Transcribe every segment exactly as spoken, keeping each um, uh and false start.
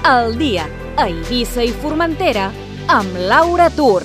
al dia a Eivissa i Formentera amb Laura Tur.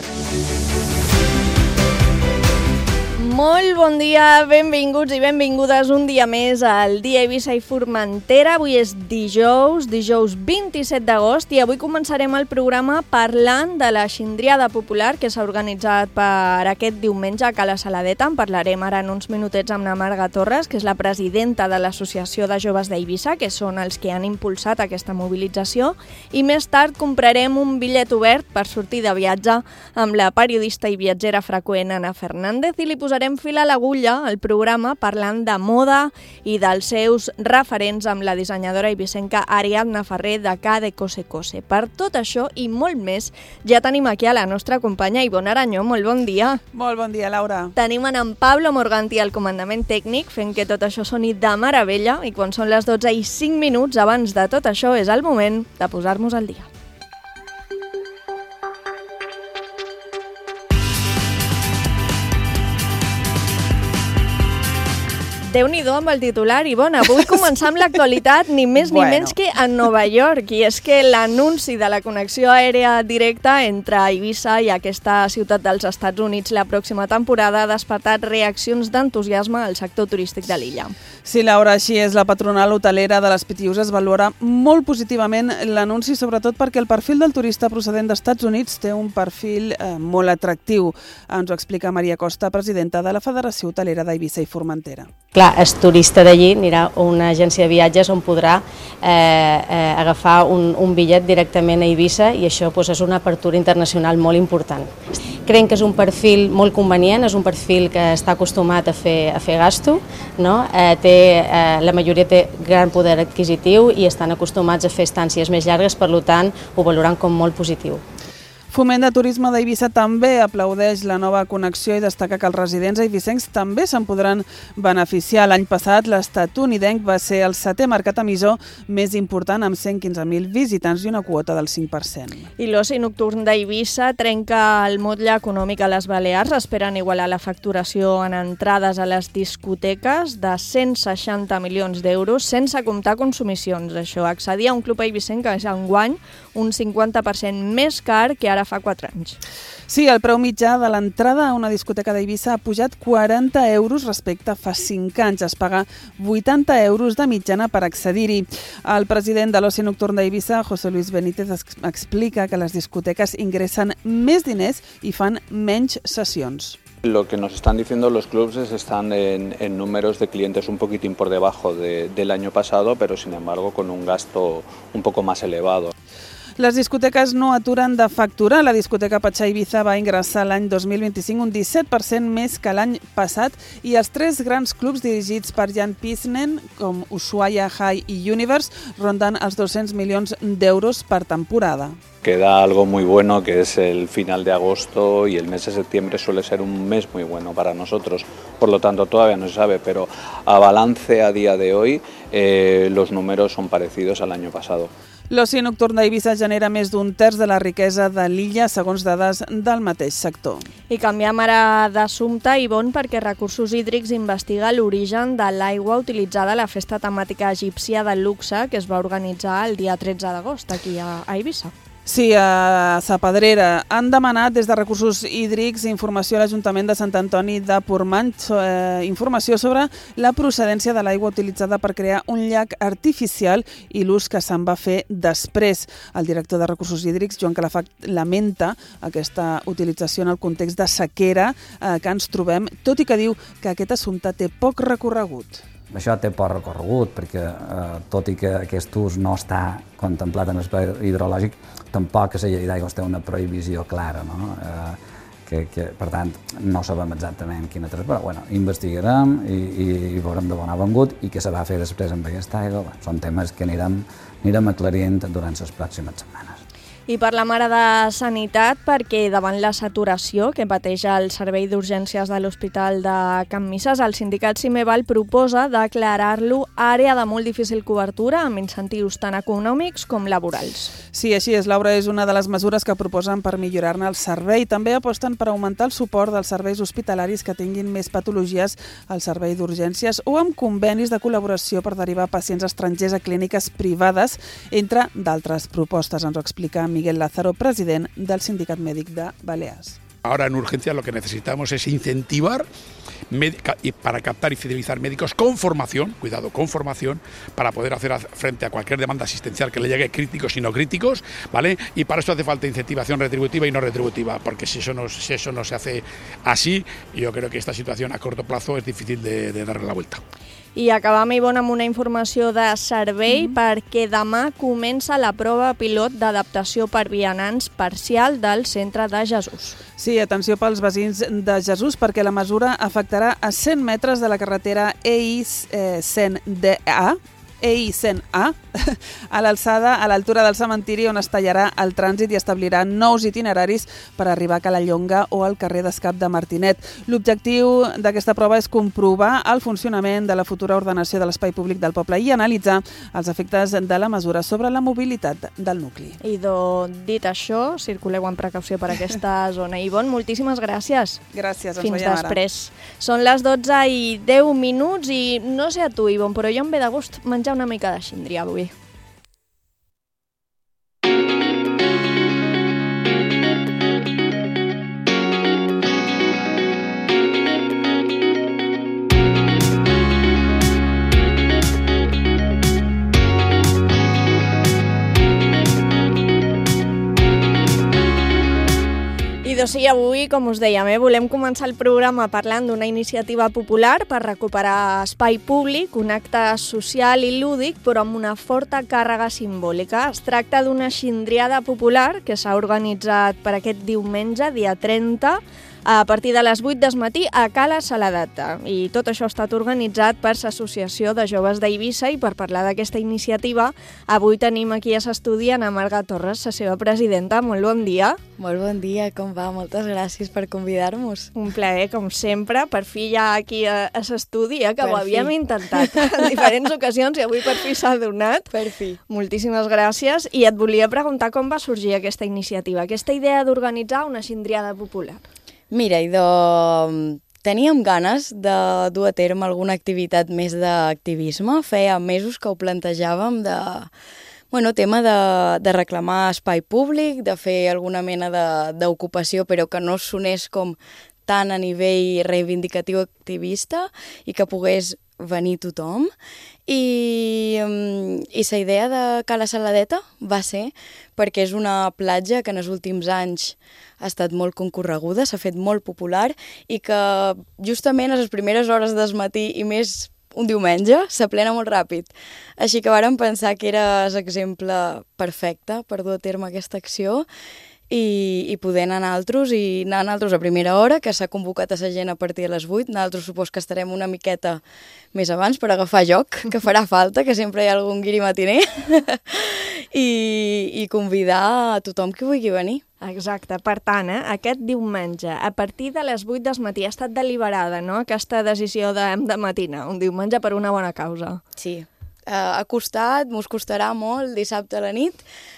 Molt bon dia, benvinguts i benvingudes un dia més al dia Eivissa i Formentera. Avui és dijous, dijous vint-i-set d'agost i avui començarem el programa parlant de la xindriada popular que s'ha organitzat per aquest diumenge a Cala Saladeta. En parlarem ara en uns minutets amb la Marga Torres, que és la presidenta de l'Associació de Joves d'Eivissa, que són els que han impulsat aquesta mobilització. I més tard comprarem un bitllet obert per sortir de viatge amb la periodista i viatgera freqüent Ana Fernández i li posarem fil a l'agulla al programa parlant de moda i dels seus referents amb la dissenyadora eivissenca Ariadna Ferrer de K de Cose Cose. Per tot això i molt més, ja tenim aquí a la nostra companya Ivonne Aranyó. Molt bon dia. Molt bon dia, Laura. Tenim en Pablo Morganti al comandament tècnic fent que tot això soni de meravella i quan són les dotze i cinc minuts abans de tot això és el moment de posar-nos al dia. Déu-n'hi-do amb el titular, Ivonne. Avui començar amb l'actualitat, ni més ni bueno. menys que a Nova York. I és que l'anunci de la connexió aèria directa entre Eivissa i aquesta ciutat dels Estats Units la pròxima temporada ha despertat reaccions d'entusiasme al sector turístic de l'illa. Sí, Laura, així és. La patronal hotelera de les Pitiüses valora molt positivament l'anunci, sobretot perquè el perfil del turista procedent d'Estats Units té un perfil eh, molt atractiu. Ens ho explica Maria Costa, presidenta de la Federació Hotelera d'Eivissa i Formentera. Clar, el turista d'allí anirà a una agència de viatges on podrà eh, eh, agafar un, un bitllet directament a Eivissa i això pues, és una apertura internacional molt important. Creiem que és un perfil molt convenient, és un perfil que està acostumat a fer, a fer gasto, no? eh, té, eh, la majoria té gran poder adquisitiu i estan acostumats a fer estàncies més llargues, per tant ho valoran com molt positiu. Foment de Turisme d'Eivissa també aplaudeix la nova connexió i destaca que els residents eivissencs també se'n podran beneficiar. L'any passat l'estatunidenc va ser el setè mercat emissor més important amb cent quinze mil visitants i una quota del cinc per cent. I l'oci nocturn d'Eivissa trenca el motlle econòmic a les Balears. Esperen igualar la facturació en entrades a les discoteques de cent seixanta milions d'euros sense comptar consumicions. Això accedia a un club eivissenc que és enguany un cinquanta per cent més car que ara fa quatre anys. Sí, el preu mitjà de l'entrada a una discoteca d'Eivissa ha pujat quaranta euros respecte a fa cinc anys. Es paga vuitanta euros de mitjana per accedir-hi. El president de l'Oci Nocturn d'Eivissa, José Luis Benítez, explica que les discoteques ingressen més diners i fan menys sessions. Lo que nos están diciendo los clubs es que están en, en números de clientes un poquitín por debajo de, del año pasado, pero sin embargo con un gasto un poco más elevado. Les discoteques no aturen de facturar. La discoteca Patxà Eivissa va ingressar l'any dos mil vint-i-cinc un disset per cent més que l'any passat i els tres grans clubs dirigits per Jan Pisnen, com Ushuaia, High i Universe, ronden els dos-cents milions d'euros per temporada. Queda algo muy bueno que es el final de agosto y el mes de septiembre suele ser un mes muy bueno para nosotros, por lo tanto todavía no se sabe, pero a balance a día de hoy eh, los números son parecidos al año pasado. L'oci nocturn d'Eivissa genera més d'un terç de la riquesa de l'illa, segons dades del mateix sector. I canviem ara d'assumpte, Ivonne, perquè Recursos Hídrics investiga l'origen de l'aigua utilitzada a la festa temàtica egípcia del luxe que es va organitzar el dia tretze d'agost aquí a Eivissa. Sí, a Sa Pedrera. Han demanat des de Recursos Hídrics informació a l'Ajuntament de Sant Antoni de Portmany, eh, informació sobre la procedència de l'aigua utilitzada per crear un llac artificial i l'ús que se'n va fer després. El director de Recursos Hídrics, Joan Calafat, lamenta aquesta utilització en el context de sequera eh, que ens trobem, tot i que diu que aquest assumpte té poc recorregut. Això té poc recorregut perquè, eh, tot i que aquest ús no està contemplat en el pla hidrològic, tampoc la llei d'aigües té una prohibició clara, no? Eh, que, que, per tant, no sabem exactament quina és, però bueno, investigarem i, i, i veurem de bon avengut i què se va fer després amb aquesta aigua. Bé, són temes que anirem, anirem aclarint durant les pròximes setmanes. I parlem ara de sanitat perquè davant la saturació que pateix el servei d'urgències de l'Hospital de Can Misses, el sindicat Cimeval proposa declarar-lo àrea de molt difícil cobertura amb incentius tant econòmics com laborals. Sí, així és. Laura, és una de les mesures que proposen per millorar-ne el servei. També aposten per augmentar el suport dels serveis hospitalaris que tinguin més patologies al servei d'urgències o amb convenis de col·laboració per derivar pacients estrangers a clíniques privades, entre d'altres propostes. Ens ho explica Miguel Lázaro, president del Sindicat Mèdic de Balears. Ahora en urgencia lo que necesitamos es incentivar y para captar y fidelizar médicos con formación, cuidado, con formación, para poder hacer frente a cualquier demanda asistencial que le llegue, críticos y no críticos, ¿vale? Y para eso hace falta incentivación retributiva y no retributiva, porque si eso no, si eso no se hace así, yo creo que esta situación a corto plazo es difícil de, de darle la vuelta. I acabam, Ivonne, amb una informació de servei mm. perquè demà comença la prova pilot d'adaptació per vianants parcial del centre de Jesús. Sí, atenció pels veïns de Jesús perquè la mesura afectarà a cent metres de la carretera E I cent A, E I cent A, a l'alçada, a l'altura del cementiri on es tallarà el trànsit i establirà nous itineraris per arribar a Calallonga o al carrer d'Escap de Martinet. L'objectiu d'aquesta prova és comprovar el funcionament de la futura ordenació de l'espai públic del poble i analitzar els efectes de la mesura sobre la mobilitat del nucli. I doncs, dit això, circuleu amb precaució per aquesta zona. Ivonne, moltíssimes gràcies. Gràcies, ens Fins veiem ara. després. Són les dotze i deu minuts i no sé a tu, Ivonne, però jo em ve de gust menjar una mica de xindria avui. I doncs sí, avui, com us dèiem, eh, volem començar el programa parlant d'una iniciativa popular per recuperar espai públic, un acte social i lúdic, però amb una forta càrrega simbòlica. Es tracta d'una xindriada popular que s'ha organitzat per aquest diumenge, dia trenta, a partir de les vuit del matí a Cala Saladata. I tot això ha estat organitzat per l'Associació de Joves d'Eivissa i per parlar d'aquesta iniciativa avui tenim aquí a l'estudi Ana Marga Torres, la seva presidenta. Molt bon dia. Molt bon dia, com va? Moltes gràcies per convidar-nos. Un plaer, com sempre. Per fi ja aquí a, a l'estudi, eh, que per ho havíem fi. intentat en diferents ocasions i avui per fi s'ha donat. Per fi. Moltíssimes gràcies. I et volia preguntar com va sorgir aquesta iniciativa, aquesta idea d'organitzar una xindriada popular. Mira, idò, teníem ganes de dur a terme alguna activitat més d'activisme. Feia mesos que ho plantejàvem de, bueno, tema de, de reclamar espai públic, de fer alguna mena d'ocupació, però que no sonés com tant a nivell reivindicatiu activista i que pogués venir tothom. I, i la idea de Cala Saladeta va ser perquè és una platja que en els últims anys ha estat molt concorreguda, s'ha fet molt popular i que justament a les primeres hores del matí i més un diumenge s'aplena molt ràpid. Així que vàrem pensar que era l'exemple perfecte per dur a terme aquesta acció i, i poder anar nosaltres i anar nosaltres a primera hora, que s'ha convocat a la gent a partir de les vuit. Nosaltres supos que estarem una miqueta més abans per agafar joc, que farà falta, que sempre hi ha algun guiri matiner, I, i convidar a tothom que vulgui venir. Exacte. Per tant, eh, aquest diumenge, a partir de les vuit del matí, ha estat deliberada, no?, aquesta decisió de, de matinar, un diumenge per una bona causa. Sí. Uh, ha costat, mos costarà molt dissabte a la nit,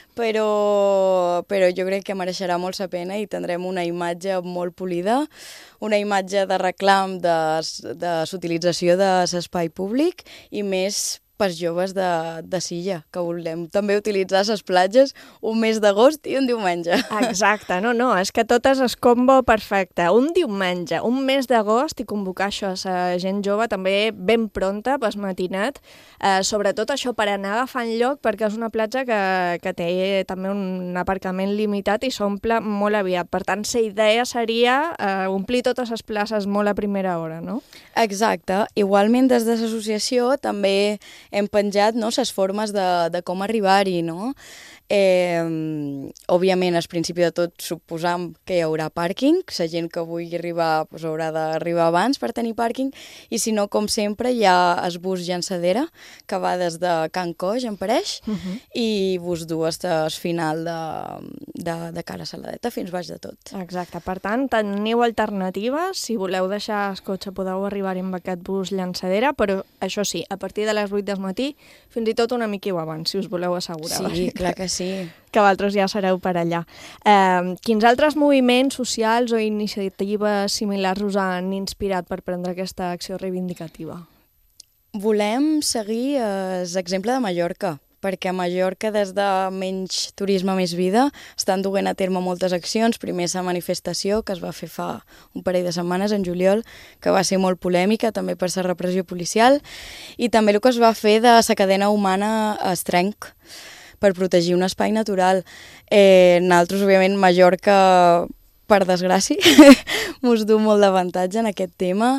però, però jo crec que mereixerà molt la pena i tindrem una imatge molt polida, una imatge de reclam de, de l'utilització de l'espai públic i més pels joves de, de Silla, que volem també utilitzar les platges un mes d'agost i un diumenge. Exacte, no, no, és que tot és el combo perfecte. Un diumenge, un mes d'agost i convocar això a la gent jove també ben pronta, pas matinat, eh, sobretot això per anar agafant lloc, perquè és una platja que, que té també un aparcament limitat i s'omple molt aviat. Per tant, la idea seria eh, omplir totes les places molt a primera hora, no? Exacte. Igualment, des de l'associació també hem penjat, no, les formes de, de com arribar-hi, no? Eh, òbviament, al principi de tot, suposam que hi haurà pàrquing. La gent que vulgui arribar pues, haurà d'arribar abans per tenir pàrquing. I si no, com sempre, hi ha el bus llançadera, que va des de Can Coix, em pareix, uh -huh. i bus du fins al final de, de, de cara a Saladeta, fins baix de tot. Exacte. Per tant, teniu alternatives. Si voleu deixar el cotxe, podeu arribar amb aquest bus llançadera, però això sí, a partir de les vuit del matí, fins i tot una mica abans, si us voleu assegurar. Sí, clar que sí. Que vosaltres ja sereu per allà. Eh, quins altres moviments socials o iniciatives similars us han inspirat per prendre aquesta acció reivindicativa? Volem seguir l'exemple de Mallorca, perquè a Mallorca, des de menys turisme, més vida, estan duent a terme moltes accions. Primer, la manifestació, que es va fer fa un parell de setmanes, en juliol, que va ser molt polèmica, també per la repressió policial, i també el que es va fer de la cadena humana a Estrenc, per protegir un espai natural. Eh, nosaltres, òbviament, Mallorca, per desgràcia, mos du molt d'avantatge en aquest tema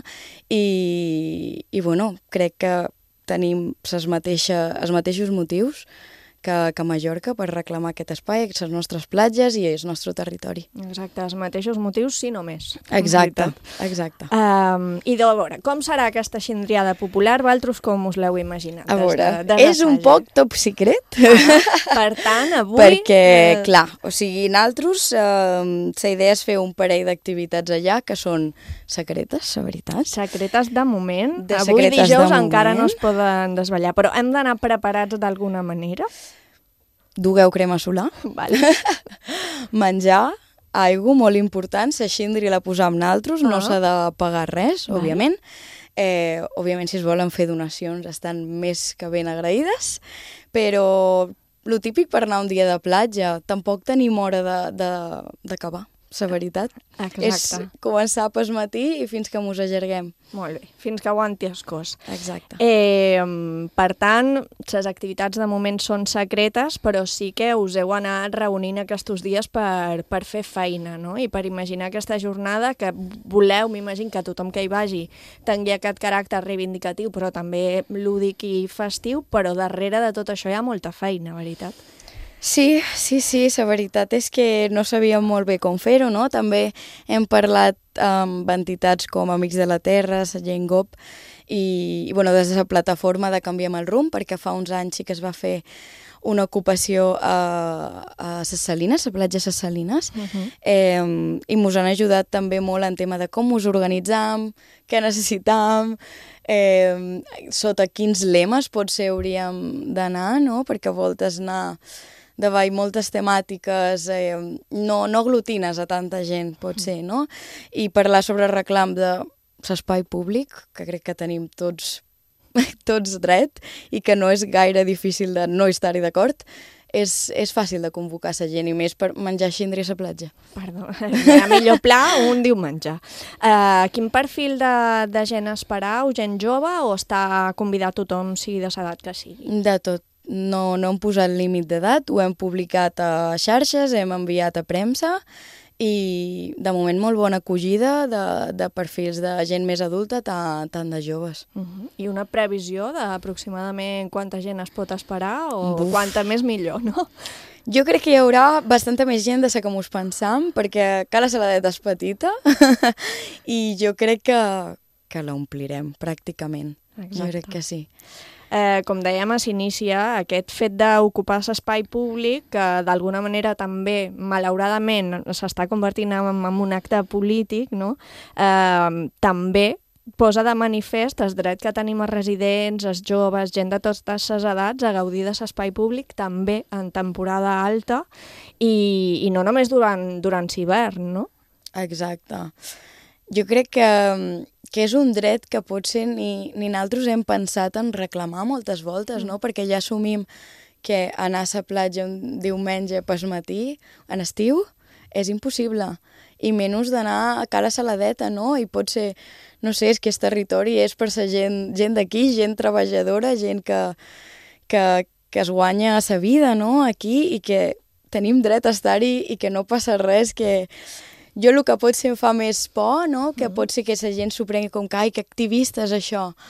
i, i bueno, crec que tenim les mateixa, els mateixos motius que, que Mallorca per reclamar aquest espai, les nostres platges i el nostre territori. Exacte, els mateixos motius, si no més. Exacte, exacte. Um, I de veure, com serà aquesta xindriada popular? Vosaltres com us l'heu imaginat? A veure, des de, des és un poc top secret. Ah, per tant, avui... Perquè, eh... clar, o sigui, nosaltres, eh, la idea és fer un parell d'activitats allà que són secretes, la veritat. Secretes de moment. De avui secretes dijous de encara moment. no es poden desvetllar, però hem d'anar preparats d'alguna manera? Dugueu crema solar, vale. menjar, aigua, molt important, la xindri la posam nosaltres, uh -huh. no s'ha de pagar res, vale. òbviament. Eh, òbviament, si es volen fer donacions, estan més que ben agraïdes, però el típic per anar un dia de platja, tampoc tenim hora d'acabar. La veritat. Exacte. És començar pel matí i fins que mos allarguem. Molt bé, fins que aguanti el cos. Exacte. Eh, per tant, les activitats de moment són secretes, però sí que us heu anat reunint aquests dies per, per fer feina, no? I per imaginar aquesta jornada que voleu, m'imagino que tothom que hi vagi tingui aquest caràcter reivindicatiu, però també lúdic i festiu, però darrere de tot això hi ha molta feina, veritat? Sí, sí, sí, la veritat és que no sabíem molt bé com fer-ho, no? També hem parlat amb entitats com Amics de la Terra, la Gent Gop, i, i bueno, des de la plataforma de Canviem el Rumb, perquè fa uns anys sí que es va fer una ocupació a, a Ses Salines, a platja Ses Salines, uh -huh. eh, i mos han ajudat també molt en tema de com us organitzam, què necessitam, eh, sota quins lemes potser hauríem d'anar, no? Perquè a voltes anar davall moltes temàtiques, eh, no, no aglutines a tanta gent, pot ser, no? I parlar sobre el reclam de l'espai públic, que crec que tenim tots, tots dret, i que no és gaire difícil de no estar-hi d'acord, és, és fàcil de convocar la gent, i més per menjar xindri a la platja. Perdó, el millor pla un diumenge. Uh, quin perfil de, de gent esperau? Gent jove o està convidat tothom, sigui de l'edat que sigui? De tot. No, no hem posat límit d'edat, ho hem publicat a xarxes, hem enviat a premsa i de moment molt bona acollida de, de perfils de gent més adulta, tant, tant de joves. Uh -huh. I una previsió d'aproximadament quanta gent es pot esperar o Buf. quanta més millor, no? Jo crec que hi haurà bastanta més gent de la que mos pensam, perquè Cala Saladeta és petita i jo crec que, que l'omplirem pràcticament. Exacte. Jo crec que sí. Eh, com dèiem, s'inicia aquest fet d'ocupar l'espai públic que d'alguna manera també, malauradament, s'està convertint en, en un acte polític, no? Eh, també posa de manifest el dret que tenim els residents, els joves, gent de totes les edats a gaudir de l'espai públic també en temporada alta i, i no només durant, durant l'hivern, no? Exacte. Jo crec que... que és un dret que potser ni, ni nosaltres hem pensat en reclamar moltes voltes, no? Perquè ja assumim que anar a la platja un diumenge pel matí, en estiu, és impossible. I menys d'anar a Cala Saladeta, no? I potser, no sé, és que el territori és per la gent, gent d'aquí, gent treballadora, gent que, que, que es guanya la vida, no? Aquí, i que tenim dret a estar-hi i que no passa res, que... Jo el que potser em fa més por, no? Que pot ser que la gent s'ho prengui com que, ai, que activista és això.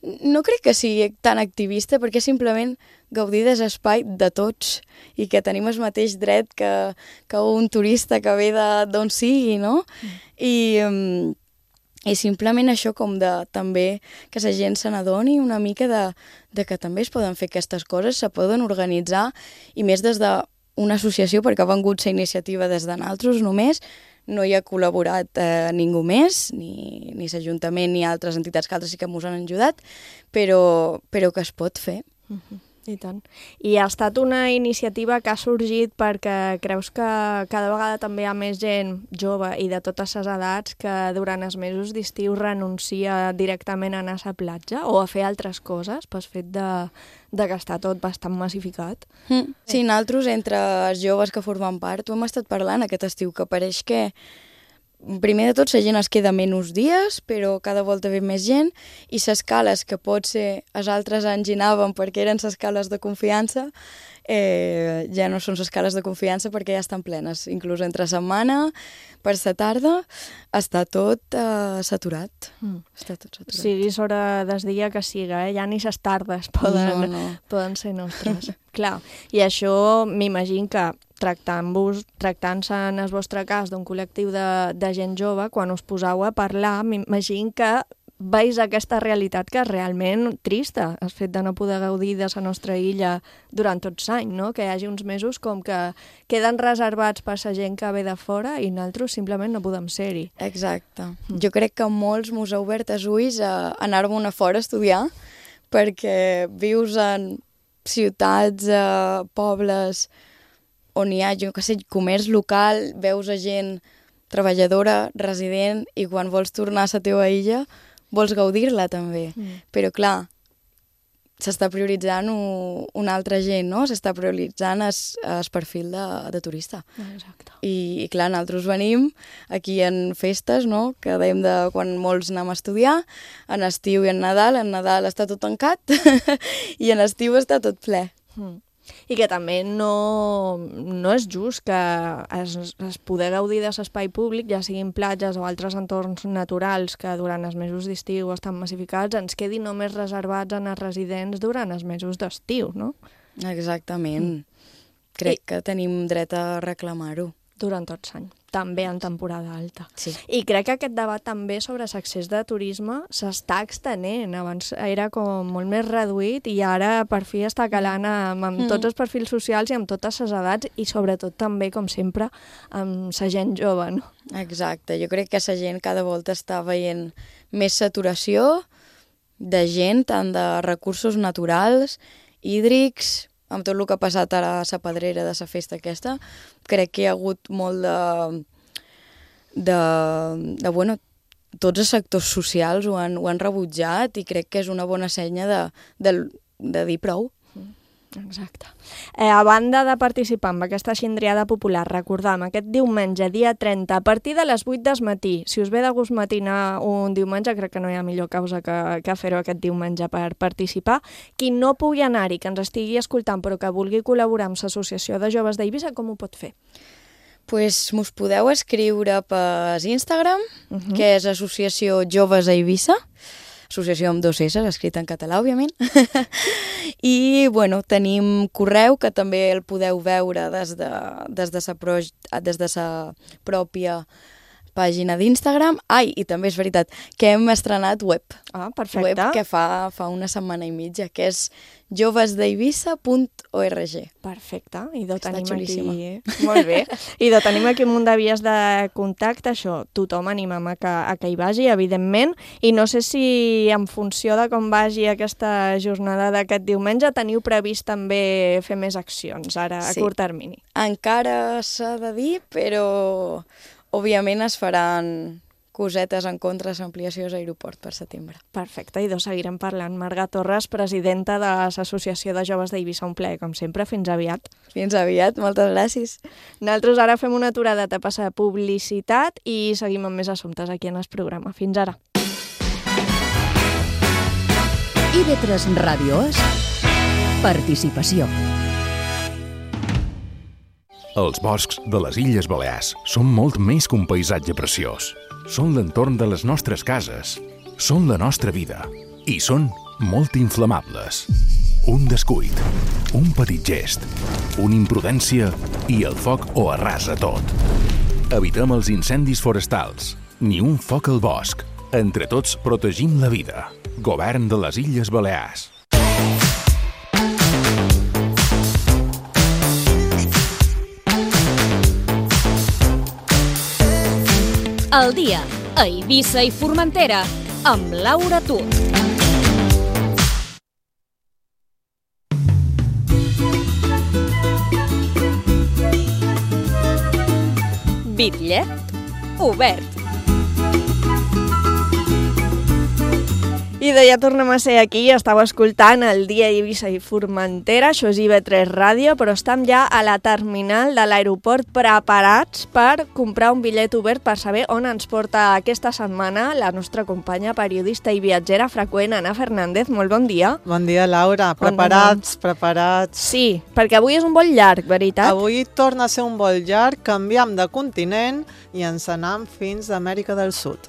No crec que sigui tan activista, perquè simplement gaudir de l'espai de tots i que tenim el mateix dret que, que un turista que ve d'on sigui, no? Mm. I, um, I simplement això com de també que la gent se n'adoni una mica de, de que també es poden fer aquestes coses, se poden organitzar, i més des d'una associació, perquè ha vengut la iniciativa des de nosaltres només. No hi ha col·laborat eh, ningú més, ni, ni l'Ajuntament ni altres entitats que altres sí que ens han ajudat, però, però que es pot fer. Uh-huh. I tant. I ha estat una iniciativa que ha sorgit perquè creus que cada vegada també hi ha més gent jove i de totes les edats que durant els mesos d'estiu renuncia directament a anar a la platja o a fer altres coses pel fet de, de que està tot bastant massificat. Mm. Sí, nosaltres, entre els joves que formen part, ho hem estat parlant aquest estiu, que pareix que primer de tot la gent es queda menys dies, però cada volta ve més gent, i les cales que potser els altres anys hi anàvem perquè eren les cales de confiança, eh, ja no són les cales de confiança perquè ja estan plenes. Inclús entre setmana, per la tarda, està tot eh, saturat. Mm. Està tot saturat. Sigui l'hora del dia que siga, eh? Ja ni les tardes poden, no, no. poden ser nostres. Clar, i això m'imagino que tractant-vos, tractant-se en el vostre cas d'un col·lectiu de, de gent jove, quan us poseu a parlar, m'imagino que veus aquesta realitat que és realment trista, el fet de no poder gaudir de la nostra illa durant tots l'any, no? Que hi hagi uns mesos com que queden reservats per la gent que ve de fora i nosaltres simplement no podem ser-hi. Exacte. Mm. Jo crec que molts mos ha obert els ulls a anar-me'n a fora a estudiar, perquè vius en ciutats, eh, pobles on hi ha, jo que sé, comerç local, veus a gent treballadora, resident, i quan vols tornar a la teva illa vols gaudir-la també. Mm. Però clar, s'està prioritzant un, una altra gent, no? S'està prioritzant el, el perfil de, de turista. Exacte. I, I clar, nosaltres venim aquí en festes, no? Que dèiem de quan molts anem a estudiar, en estiu i en Nadal, en Nadal està tot tancat i en estiu està tot ple. Mm. I que també no, no és just que es, es poder gaudir de l'espai públic, ja siguin platges o altres entorns naturals que durant els mesos d'estiu estan massificats, ens quedin només reservats en els residents durant els mesos d'estiu, no? Exactament. Mm. Crec I... que tenim dret a reclamar-ho. Durant tot l'any, també en temporada alta. Sí. I crec que aquest debat també sobre l'accés de turisme s'està extenent. Abans era com molt més reduït i ara per fi està calant amb, amb mm. tots els perfils socials i amb totes les edats i sobretot també, com sempre, amb la gent jove, no? Exacte. Jo crec que la gent cada volta està veient més saturació de gent, tant de recursos naturals, hídrics, amb tot el que ha passat ara a la Pedrera de la festa aquesta, crec que hi ha hagut molt de... de, de bueno, tots els sectors socials ho han, ho han rebutjat i crec que és una bona senya de, de, de dir prou. Exacte. Eh, a banda de participar en aquesta xindriada popular, recordam, aquest diumenge, dia trenta, a partir de les vuit del matí, si us ve de gust matinar un diumenge, crec que no hi ha millor causa que, que fer-ho aquest diumenge per participar. Qui no pugui anar-hi, que ens estigui escoltant, però que vulgui col·laborar amb l'Associació de Joves d'Eivissa, com ho pot fer? Pues mos podeu escriure per Instagram, uh -huh. que és Associació Joves d'Eivissa, associació amb dos S, escrit en català, òbviament. I, bueno, tenim correu, que també el podeu veure des de, des de, sa, pro, des de sa pròpia pàgina d'Instagram. Ai, i també és veritat que hem estrenat web. Ah, perfecte. Web que fa, fa una setmana i mitja, que és joves deivissa punt org. Perfecte. I de tenim aquí... Molt bé. I de tenim aquí un munt de vies de contacte, això, tothom animem a que, a que hi vagi, evidentment, i no sé si en funció de com vagi aquesta jornada d'aquest diumenge teniu previst també fer més accions, ara, a sí. curt termini. Encara s'ha de dir, però òbviament es faran cosetes en contra de l'ampliació de l'aeroport per setembre. Perfecte, i doncs seguirem parlant. Marga Torres, presidenta de l'Associació de Joves d'Eivissa, un plaer, com sempre. Fins aviat. Fins aviat, moltes gràcies. Nosaltres ara fem una aturada a passar publicitat i seguim amb més assumptes aquí en el programa. Fins ara. I ve tres Ràdio És Participació. Els boscs de les Illes Balears són molt més que un paisatge preciós. Són l'entorn de les nostres cases, són la nostra vida i són molt inflamables. Un descuit, un petit gest, una imprudència i el foc ho arrasa tot. Evitem els incendis forestals, ni un foc al bosc. Entre tots protegim la vida. Govern de les Illes Balears. El dia a Eivissa i Formentera amb Laura Tur. Bitllet obert. I de ja tornem a ser aquí, estàu escoltant el dia Eivissa i Formentera, això és I V tres Ràdio, però estem ja a la terminal de l'aeroport preparats per comprar un bitllet obert per saber on ens porta aquesta setmana la nostra companya periodista i viatgera freqüent, Anna Fernández. Molt bon dia. Bon dia, Laura. Preparats, preparats. Sí, perquè avui és un vol llarg, veritat? Avui torna a ser un vol llarg, canviem de continent i ens anem fins a Amèrica del Sud.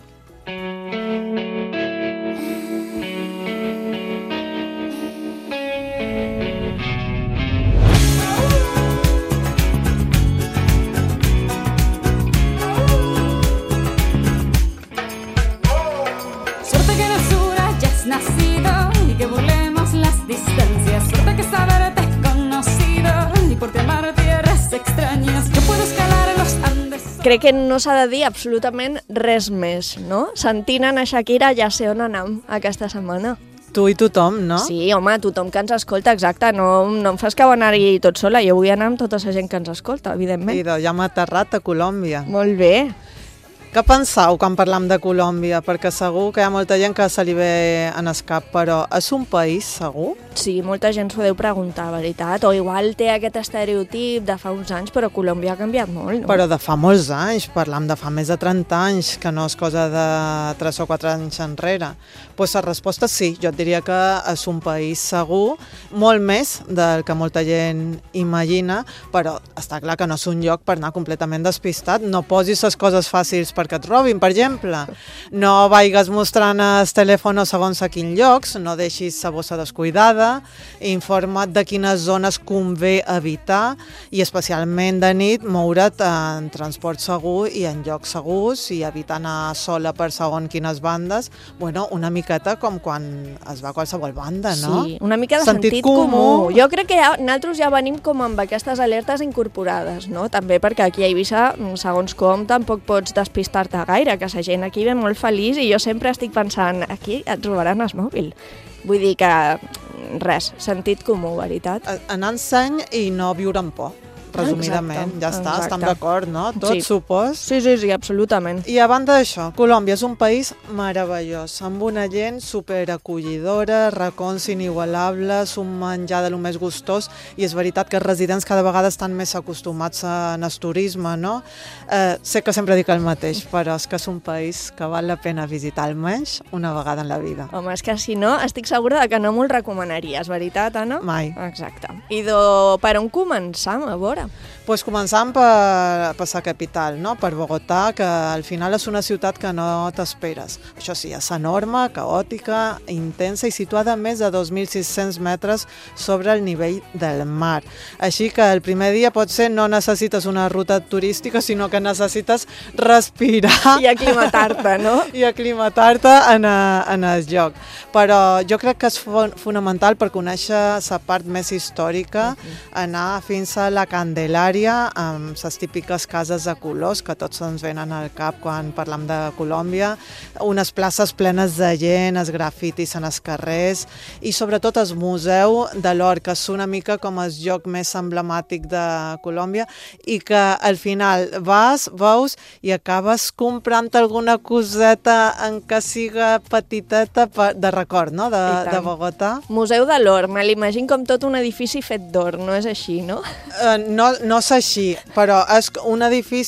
Nacido y que burlemos las distancias. Suerte que saberte conocido y por ti amar tierras extrañas. Yo puedo escalar en los Andes. Crec que no s'ha de dir absolutament res més, no? Sentint a Shakira ja sé on anem aquesta setmana. Tu i tothom, no? Sí, home, tothom que ens escolta, exacte. No, no em fas que anar-hi tot sola. Jo vull anar amb tota la gent que ens escolta, evidentment. I ja hem aterrat a Colòmbia. Molt bé. Què penseu quan parlam de Colòmbia? Perquè segur que hi ha molta gent que se li ve en escap, però és un país segur? Sí, molta gent s'ho deu preguntar, veritat. O igual té aquest estereotip de fa uns anys, però Colòmbia ha canviat molt, no? Però de fa molts anys, parlam de fa més de trenta anys, que no és cosa de tres o quatre anys enrere. Doncs la resposta sí, jo et diria que és un país segur, molt més del que molta gent imagina, però està clar que no és un lloc per anar completament despistat. No posis les coses fàcils perquè et robin, per exemple. No vagis mostrant el telèfon segons a quins llocs, no deixis la bossa descuidada, informa't de quines zones convé evitar i especialment de nit moure't en transport segur i en llocs segurs i evitar anar sola per segons quines bandes. Bueno, una miqueta com quan es va a qualsevol banda, no? Sí, una mica de sentit, sentit comú. comú. Jo crec que ja, nosaltres ja venim com amb aquestes alertes incorporades, no? També perquè aquí a Eivissa, segons com, tampoc pots despistar-te gaire, que la gent aquí ve molt feliç i jo sempre estic pensant, aquí et robaran el mòbil. Vull dir que res, sentit comú, veritat. Anar en seny i no viure amb por. Resumidament, exacte, ja està, exacte. estem d'acord, no? Tots, sí. supos? Sí, sí, sí, absolutament. I a banda d'això, Colòmbia és un país meravellós, amb una gent superacollidora, racons inigualables, un menjar de lo més gustós, i és veritat que els residents cada vegada estan més acostumats en el turisme, no? Eh, sé que sempre dic el mateix, però és que és un país que val la pena visitar almenys una vegada en la vida. Home, és que si no, estic segura de que no m'ho recomanaries, veritat, Anna? Mai. Exacte. I do, per on començam, a veure? Pues començant per, per la capital, no? Per Bogotà, que al final és una ciutat que no t'esperes. Això sí, és enorme, caòtica, intensa i situada a més de dos mil sis-cents metres sobre el nivell del mar. Així que el primer dia potser no necessites una ruta turística, sinó que necessites respirar. I aclimatar-te, no? I aclimatar-te en, a, en el lloc. Però jo crec que és fonamental per conèixer la part més històrica, uh-huh. anar fins a la Candelària, amb les típiques cases de colors que tots ens venen al cap quan parlam de Colòmbia, unes places plenes de gent, els grafitis en els carrers i sobretot el Museu de l'Or, que és una mica com el lloc més emblemàtic de Colòmbia i que al final vas, veus i acabes comprant alguna coseta en què siga petiteta de record, no? de, de Bogotà. Museu de l'Or, me l'imagino com tot un edifici fet d'or, no és així, no? Uh, no, no és així, però és un edifici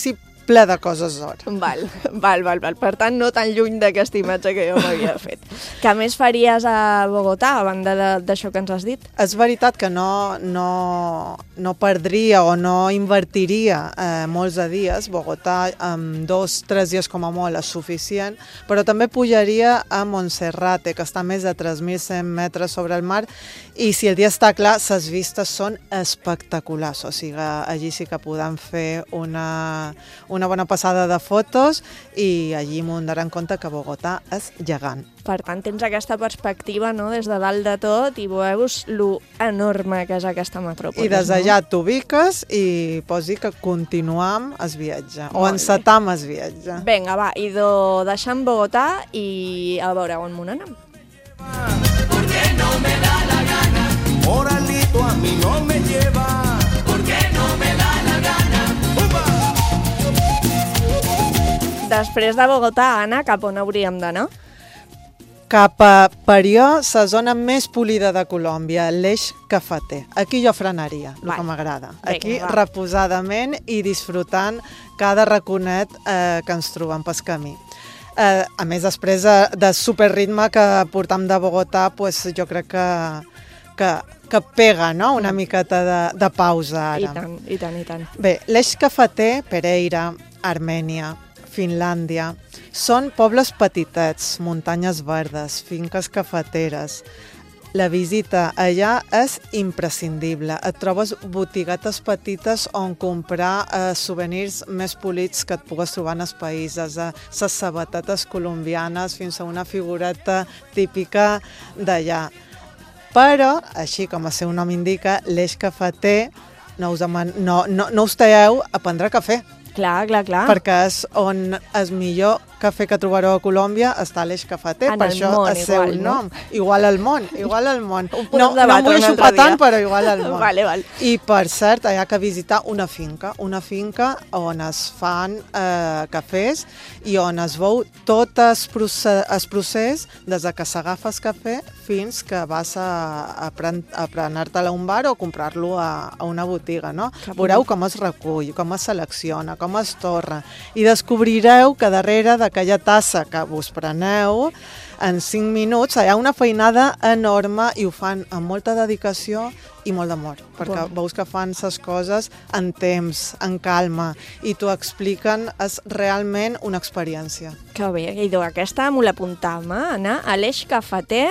ple de coses d'or. Val, val, val, val. Per tant, no tan lluny d'aquesta imatge que jo m'havia fet. Què més faries a Bogotà, a banda d'això que ens has dit? És veritat que no, no, no perdria o no invertiria eh, molts de dies. Bogotà amb dos, tres dies com a molt és suficient, però també pujaria a Monserrate, que està a més de tres mil cent metres sobre el mar, i si el dia està clar, les vistes són espectaculars. O sigui, allí sí que podem fer una, una bona passada de fotos i allí m'ho donarà en compte que Bogotà és gegant. Per tant, tens aquesta perspectiva, no?, des de dalt de tot i veus lo enorme que és aquesta metròpolis. I des d'allà no? T'ubiques i pots dir que continuam el viatge, o encetam el viatge. Vinga, va, i do deixem Bogotà i a veure on m'on anem. Porque no me da la gana, moralito a mí no me lleva, porque no me da la gana. Després de Bogotà, Anna, cap on hauríem d'anar? Cap a Parió, la zona més polida de Colòmbia, l'Eix Cafeter. Aquí jo frenaria, el que m'agrada. Aquí va. Reposadament i disfrutant cada raconet eh, que ens trobem pel camí. Eh, a més, després de, de superritme que portam de Bogotà, pues, jo crec que, que, que pega, no?, una miqueta de, de pausa ara. I tant, i tant, i tant. Bé, l'Eix Cafeter, Pereira, Armènia, Finlàndia, són pobles petitets, muntanyes verdes, finques cafeteres. La visita allà és imprescindible. Et trobes botiguetes petites on comprar eh, souvenirs més polits que et pugues trobar en els països, eh, les sabatetes colombianes fins a una figureta típica d'allà. Però, així com el seu nom indica, l'Eix Cafeter, no us, deman... no, no, no us talleu a prendre cafè. Clar, clar, clar. Perquè és on el millor cafè que trobareu a Colòmbia està a l'Eix Cafeter, en per el això món, el seu igual, nom. No? Igual al món, igual al món. No, no em vull xupar tant, però igual al món. Vale, vale. I per cert, hi ha que visitar una finca, una finca on es fan eh, cafès i on es veu tot el procés, el procés des de que s'agafes cafè fins que vas a, a, pren, a prenar-te-la a un bar o comprar-lo a, a una botiga, no? Veureu com es recull, com es selecciona, com es torra, i descobrireu que darrere d'aquella tassa que vos preneu, en cinc minuts hi ha una feinada enorme i ho fan amb molta dedicació i molt d'amor, perquè Bon. veus que fan les coses en temps, en calma, i t'ho expliquen, és realment una experiència. Que bé, i d'aquesta m'ho l'apuntam, eh? Anar a l'Eix Cafeter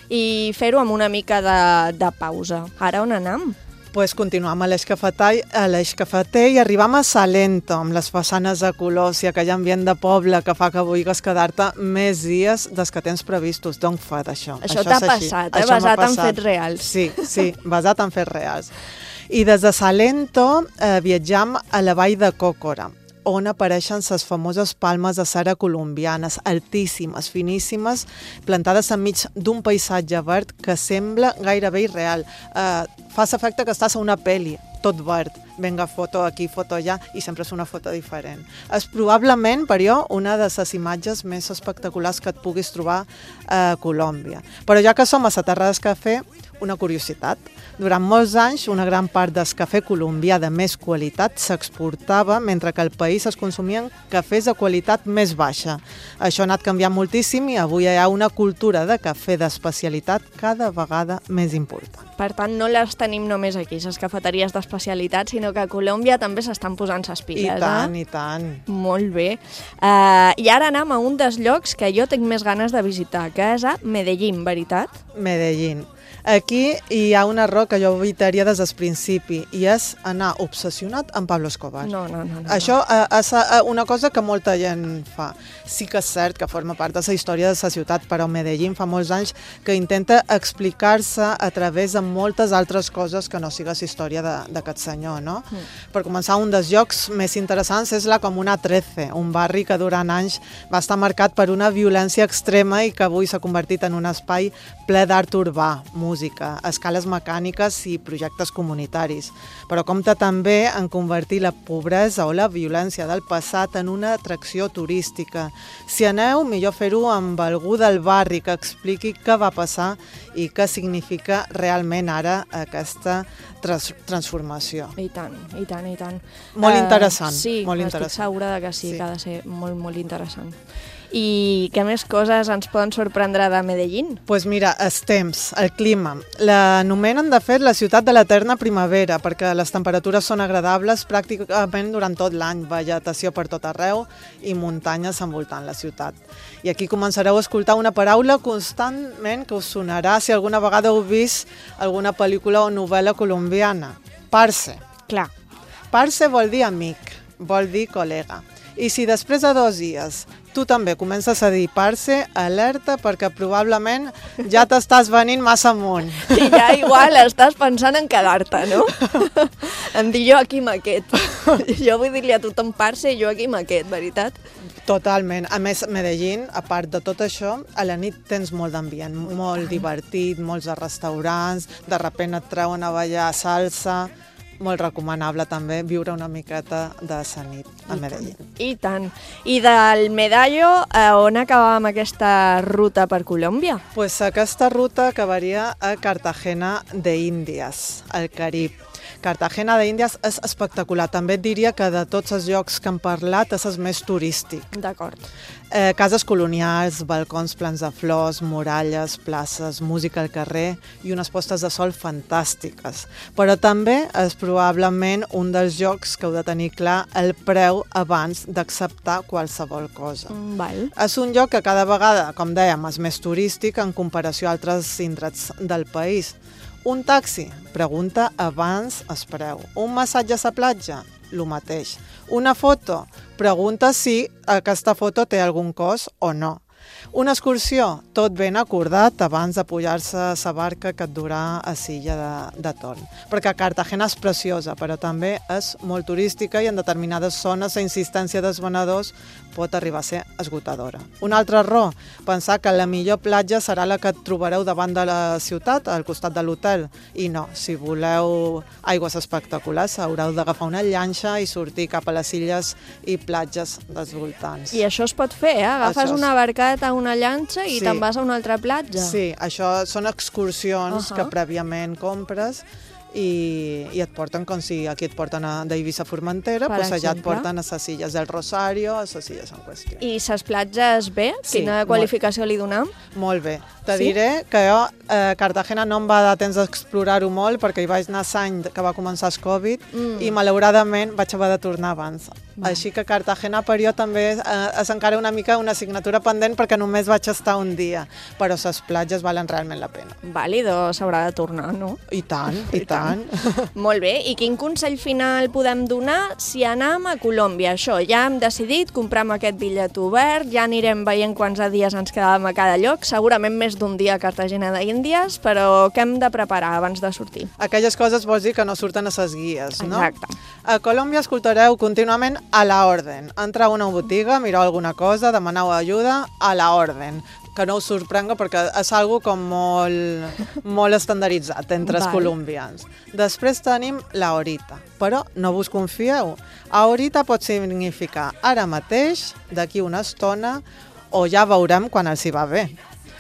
i fer-ho amb una mica de, de pausa. Ara on anem? Pues continuam a l'Eix Cafeter, a l'Eix Cafeter i arribam a Salento, amb les façanes de colors i aquell ambient de poble que fa que vulguis quedar-te més dies dels que tens previstos. D'on fa d'això? Això t'ha passat, eh? Això Basat en passat. fets reals. Sí, sí, basat en fets reals. I des de Salento eh, viatjam a la vall de Còcora, on apareixen les famoses palmes de cera colombianes, altíssimes, finíssimes, plantades enmig d'un paisatge verd que sembla gairebé irreal. Eh, fa l'efecte que estàs a una pel·li, tot verd. Vinga, foto aquí, foto allà, i sempre és una foto diferent. És probablement, per jo, una de les imatges més espectaculars que et puguis trobar a Colòmbia. Però ja que som a la terra del cafè, una curiositat. Durant molts anys, una gran part del cafè colombià de més qualitat s'exportava, mentre que al país es consumien cafès de qualitat més baixa. Això ha anat canviant moltíssim i avui hi ha una cultura de cafè d'especialitat cada vegada més important. Per tant, no les tenim només aquí, les cafeteries d'especialitat, sinó que a Colòmbia també s'estan posant ses piles. I tant, eh? i tant. Molt bé. Uh, I ara anem a un dels llocs que jo tinc més ganes de visitar, que és a Medellín, veritat? Medellín. Aquí hi ha un error que jo evitaria des del principi, i és anar obsessionat amb Pablo Escobar. No, no, no. no. Això eh, és eh, una cosa que molta gent fa. Sí que és cert que forma part de la història de la ciutat, però Medellín fa molts anys que intenta explicar-se a través de moltes altres coses que no sigues història d'aquest senyor, no? Mm. Per començar, un dels llocs més interessants és la Comuna trece, un barri que durant anys va estar marcat per una violència extrema i que avui s'ha convertit en un espai ple d'art urbà, música, escales mecàniques i projectes comunitaris, però compta també en convertir la pobresa o la violència del passat en una atracció turística. Si aneu, millor fer-ho amb algú del barri que expliqui què va passar i què significa realment ara aquesta trans transformació. I tant, i tant, i tant. Molt interessant. Uh, sí, molt estic interessant. segura de que sí, Sí. que ha de ser molt, molt interessant. I què més coses ens poden sorprendre de Medellín? Doncs pues mira, els temps, el clima. L'anomenen, de fet, la ciutat de l'eterna primavera, perquè les temperatures són agradables pràcticament durant tot l'any, vegetació per tot arreu i muntanyes envoltant la ciutat. I aquí començareu a escoltar una paraula constantment que us sonarà si alguna vegada heu vist alguna pel·lícula o novel·la colombiana. Parce. Clar. Parce vol dir amic, vol dir col·lega. I si després de dos dies tu també comences a dir parce, alerta, perquè probablement ja t'estàs venint massa amunt. I ja igual estàs pensant en quedar-te, no? Em dir jo aquí maquet. Jo vull dir-li a tothom parce i jo aquí maquet, veritat? Totalment. A més, Medellín, a part de tot això, a la nit tens molt d'ambient, molt divertit, molts de restaurants, de repent et treuen a ballar salsa. Molt recomanable també viure una miqueta de sa nit a Medellín. I tant. I del Medallo, eh, on acabàvem aquesta ruta per Colòmbia? Pues aquesta ruta acabaria a Cartagena de Índies, al Carib. Cartagena de Índies és espectacular. També et diria que de tots els llocs que hem parlat és el més turístic. D'acord. Eh, cases colonials, balcons plens de flors, muralles, places, música al carrer i unes postes de sol fantàstiques. Però també és probablement un dels llocs que heu de tenir clar el preu abans d'acceptar qualsevol cosa. Mm, val. És un lloc que cada vegada, com dèiem, és més turístic en comparació a altres indrets del país. Un taxi? Pregunta abans el preu. Un massatge a la platja? Lo mateix. Una foto? Pregunta si aquesta foto té algun cost o no. Una excursió? Tot ben acordat abans de pujar-se a la barca que et durà a Silla de, de Torn. Perquè Cartagena és preciosa, però també és molt turística i en determinades zones la insistència dels venedors pot arribar a ser esgotadora. Una altra raó, pensar que la millor platja serà la que et trobareu davant de la ciutat, al costat de l'hotel. I no, si voleu aigües espectaculars, haureu d'agafar una llanxa i sortir cap a les illes i platges dels voltants. I això es pot fer, eh? Agafes Això és... una barcata, una llanxa i Sí. te'n vas a una altra platja. Sí, això són excursions Uh-huh. que prèviament compres i, i et porten com si aquí et porten a- d'Eivissa a Formentera, Per doncs allà et exemple. porten a les illes del Rosario, a les illes en qüestió. I ses platges bé? Sí, Quina molt. qualificació li donem? Molt bé. Te Sí? diré que jo, eh, Cartagena no em va dar temps d'explorar-ho molt perquè hi vaig anar l'any que va començar el Covid Mm. i malauradament vaig haver de tornar abans. Va. Així que Cartagena per jo també eh, és encara una mica una assignatura pendent perquè només vaig estar un dia, però les platges valen realment la pena. Vàlido, s'haurà de tornar, no? I tant, i, I tant. Molt bé, i quin consell final podem donar si anem a Colòmbia? Això, ja hem decidit, comprem aquest bitllet obert, ja anirem veient quants dies ens quedàvem a cada lloc, segurament més d'un dia a Cartagena d'Índies, però què hem de preparar abans de sortir? Aquelles coses vols dir que no surten a ses guies, no? Exacte. A Colòmbia escoltareu contínuament a la orden. Entrau a una botiga, mireu alguna cosa, demaneu ajuda, a la orden. Que no us sorprenga perquè és algo com molt, molt estandarditzat entre els Val. colombians. Després tenim la horita, però no vos confieu. A horita pot significar ara mateix, d'aquí una estona, o ja veurem quan els hi va bé.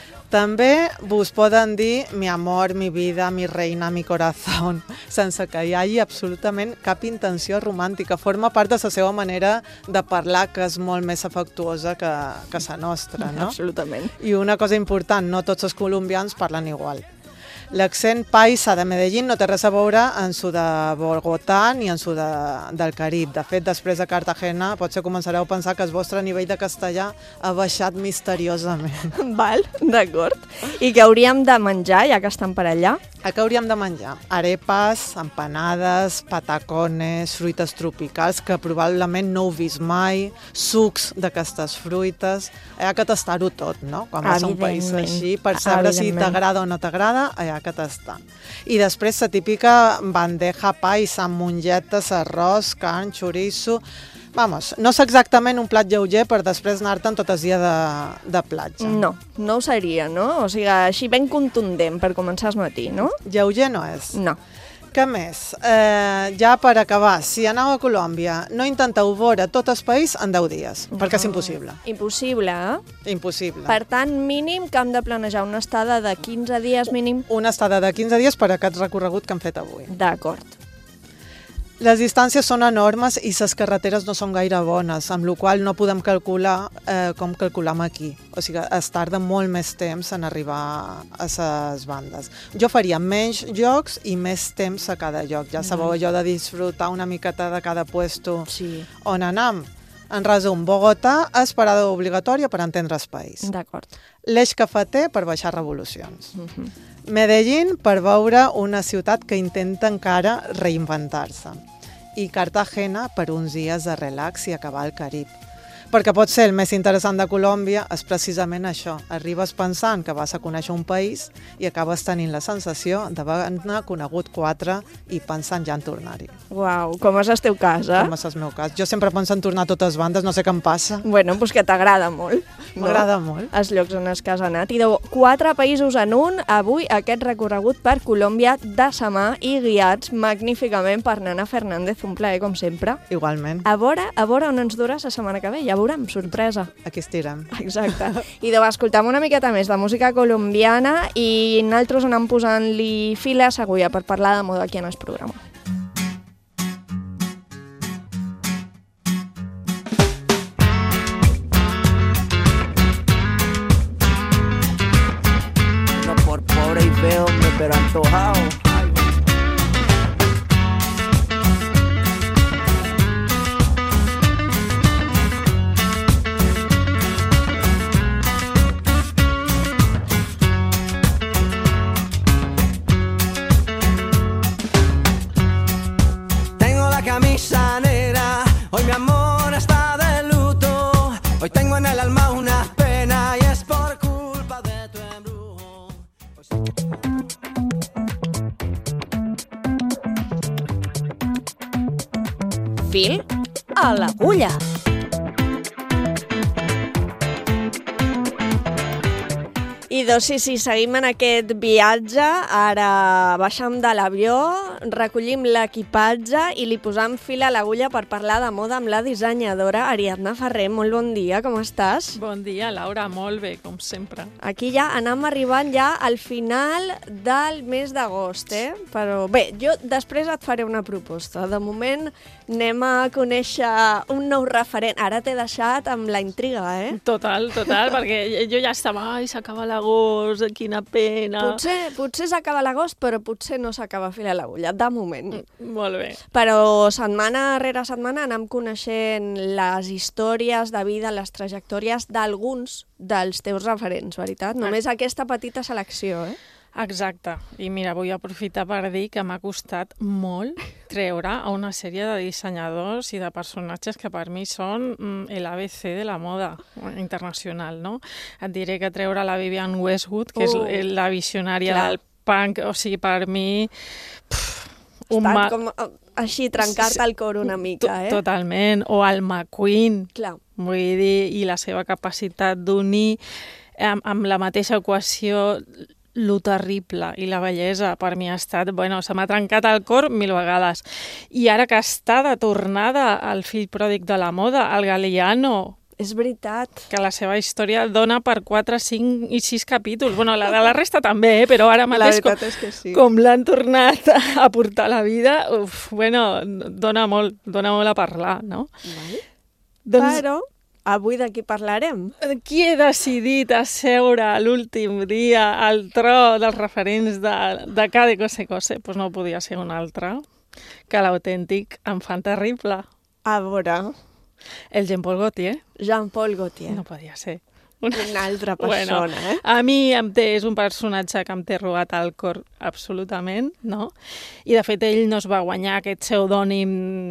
També vos poden dir mi amor, mi vida, mi reina, mi corazón, sense que hi hagi absolutament cap intenció romàntica. Forma part de la seva manera de parlar, que és molt més afectuosa que, que la nostra, no? Absolutament. I una cosa important, no tots els colombians parlen igual. L'accent paisa de Medellín no té res a veure en su de Bogotà ni en su de, del Carib. De fet, després de Cartagena potser començareu a pensar que el vostre nivell de castellà ha baixat misteriosament. Val, d'acord. I què hauríem de menjar, ja que estan per allà? A què hauríem de menjar? Arepas, empanades, patacones, fruites tropicals que probablement no heu vist mai, sucs d'aquestes fruites. Hi ha que tastar-ho tot, no? Quan vas a un país Evidentment. així, per saber si Evidentment. t'agrada o no t'agrada, hi ha que tastar. I després la típica bandeja paisa amb mongetes, arròs, carn, chorizo. Vamos, no és exactament un plat lleuger per després anar-te'n tot el dia de, de platja. No, no ho seria, no? O sigui, així ben contundent per començar el matí, no? Lleuger no és. No. Què més? Eh, ja per acabar, si aneu a Colòmbia, no intenteu veure tot el país en deu dies, no. perquè és impossible. Impossible, eh? Impossible. Per tant, mínim que hem de planejar una estada de quinze dies mínim. Una estada de quinze dies per aquest recorregut que hem fet avui. D'acord. Les distàncies són enormes i les carreteres no són gaire bones, amb la qual no podem calcular eh, com calculam aquí. O sigui, es tarda molt més temps en arribar a les bandes. Jo faria menys llocs i més temps a cada lloc. Ja sabeu allò de disfrutar una miqueta de cada puesto sí. on anam. En resum, Bogotà és parada obligatòria per entendre el país. D'acord. L'Eix Cafeter per baixar revolucions. Uh-huh. Medellín per veure una ciutat que intenta encara reinventar-se. I Cartagena per uns dies de relax i acabar al Carib. Perquè pot ser el més interessant de Colòmbia és precisament això. Arribes pensant que vas a conèixer un país i acabes tenint la sensació d'haver-ne conegut quatre i pensant ja en tornar-hi. Uau, com és el teu cas, eh? Com és el meu cas. Jo sempre penso en tornar a totes bandes, no sé què em passa. Bueno, doncs que t'agrada molt. M'agrada no? molt. Els llocs on els que has anat. I de quatre països en un, avui aquest recorregut per Colòmbia de sa mà i guiats magníficament per Nana Fernández, un plaer com sempre. Igualment. A veure, a veure on ens duràs la setmana que ve, ja veurem, sorpresa. Aquí estirem. Exacte. I de escoltam una miqueta més de música colombiana i nosaltres anem posant-li fil a l'agulla per parlar de moda aquí en el programa. No por pobre y feo, pero antojado. Camisa negra, hoy mi amor está de luto. Hoy tengo en el alma una pena y es por culpa de tu embrujo. Fil a l'agulla. I doncs sí, sí, seguim en aquest viatge, ara baixem de l'avió, recollim l'equipatge i li posam fil a l'agulla per parlar de moda amb la dissenyadora Ariadna Ferrer. Molt bon dia, com estàs? Bon dia, Laura, molt bé, com sempre. Aquí ja anem arribant ja al final del mes d'agost, eh? Però bé, jo després et faré una proposta. De moment anem a conèixer un nou referent. Ara t'he deixat amb la intriga, eh? Total, total, perquè jo ja estava, ai, s'acaba l'agost, quina pena. Potser, potser s'acaba l'agost, però potser no s'acaba fil a l'agulla, de moment. Mm, molt bé. Però setmana rere setmana anem coneixent les històries de vida, les trajectòries d'alguns dels teus referents, veritat? Només aquesta petita selecció, eh? Exacte. I mira, vull aprofitar per dir que m'ha costat molt treure a una sèrie de dissenyadors i de personatges que per mi són l'A B C de la moda internacional, no? Et diré que treure la Vivienne Westwood, que uh, és la visionària clar. del punk, o sigui, per mi... Pff, un Està ma... com així, trencar-te el cor una mica, eh? Totalment. O el McQueen. Clar. Vull dir, i la seva capacitat d'unir amb, amb la mateixa equació lo terrible i la bellesa per mi ha estat, bueno, se m'ha trencat el cor mil vegades. I ara que està de tornada al fill pròdig de la moda, el Galliano, és veritat. Que la seva història dona per quatre, cinc i sis capítols. Bueno, la de la resta també, eh? Però ara mateix com, sí. com l'han tornat a portar a la vida, uf, bueno, dona molt, dona molt a parlar, no? Vale. Doncs... Però... avui de qui parlarem? Qui he decidit asseure l'últim dia al tro dels referents de, de cada cose cose? Pues no podia ser un altre que l'autèntic enfant terrible. A veure... El Jean-Paul Gaultier. Jean-Paul Gaultier. No podia ser. Una, una altra persona, bueno, eh? A mi em té, és un personatge que em té robat al cor absolutament, no? I de fet ell no es va guanyar aquest pseudònim...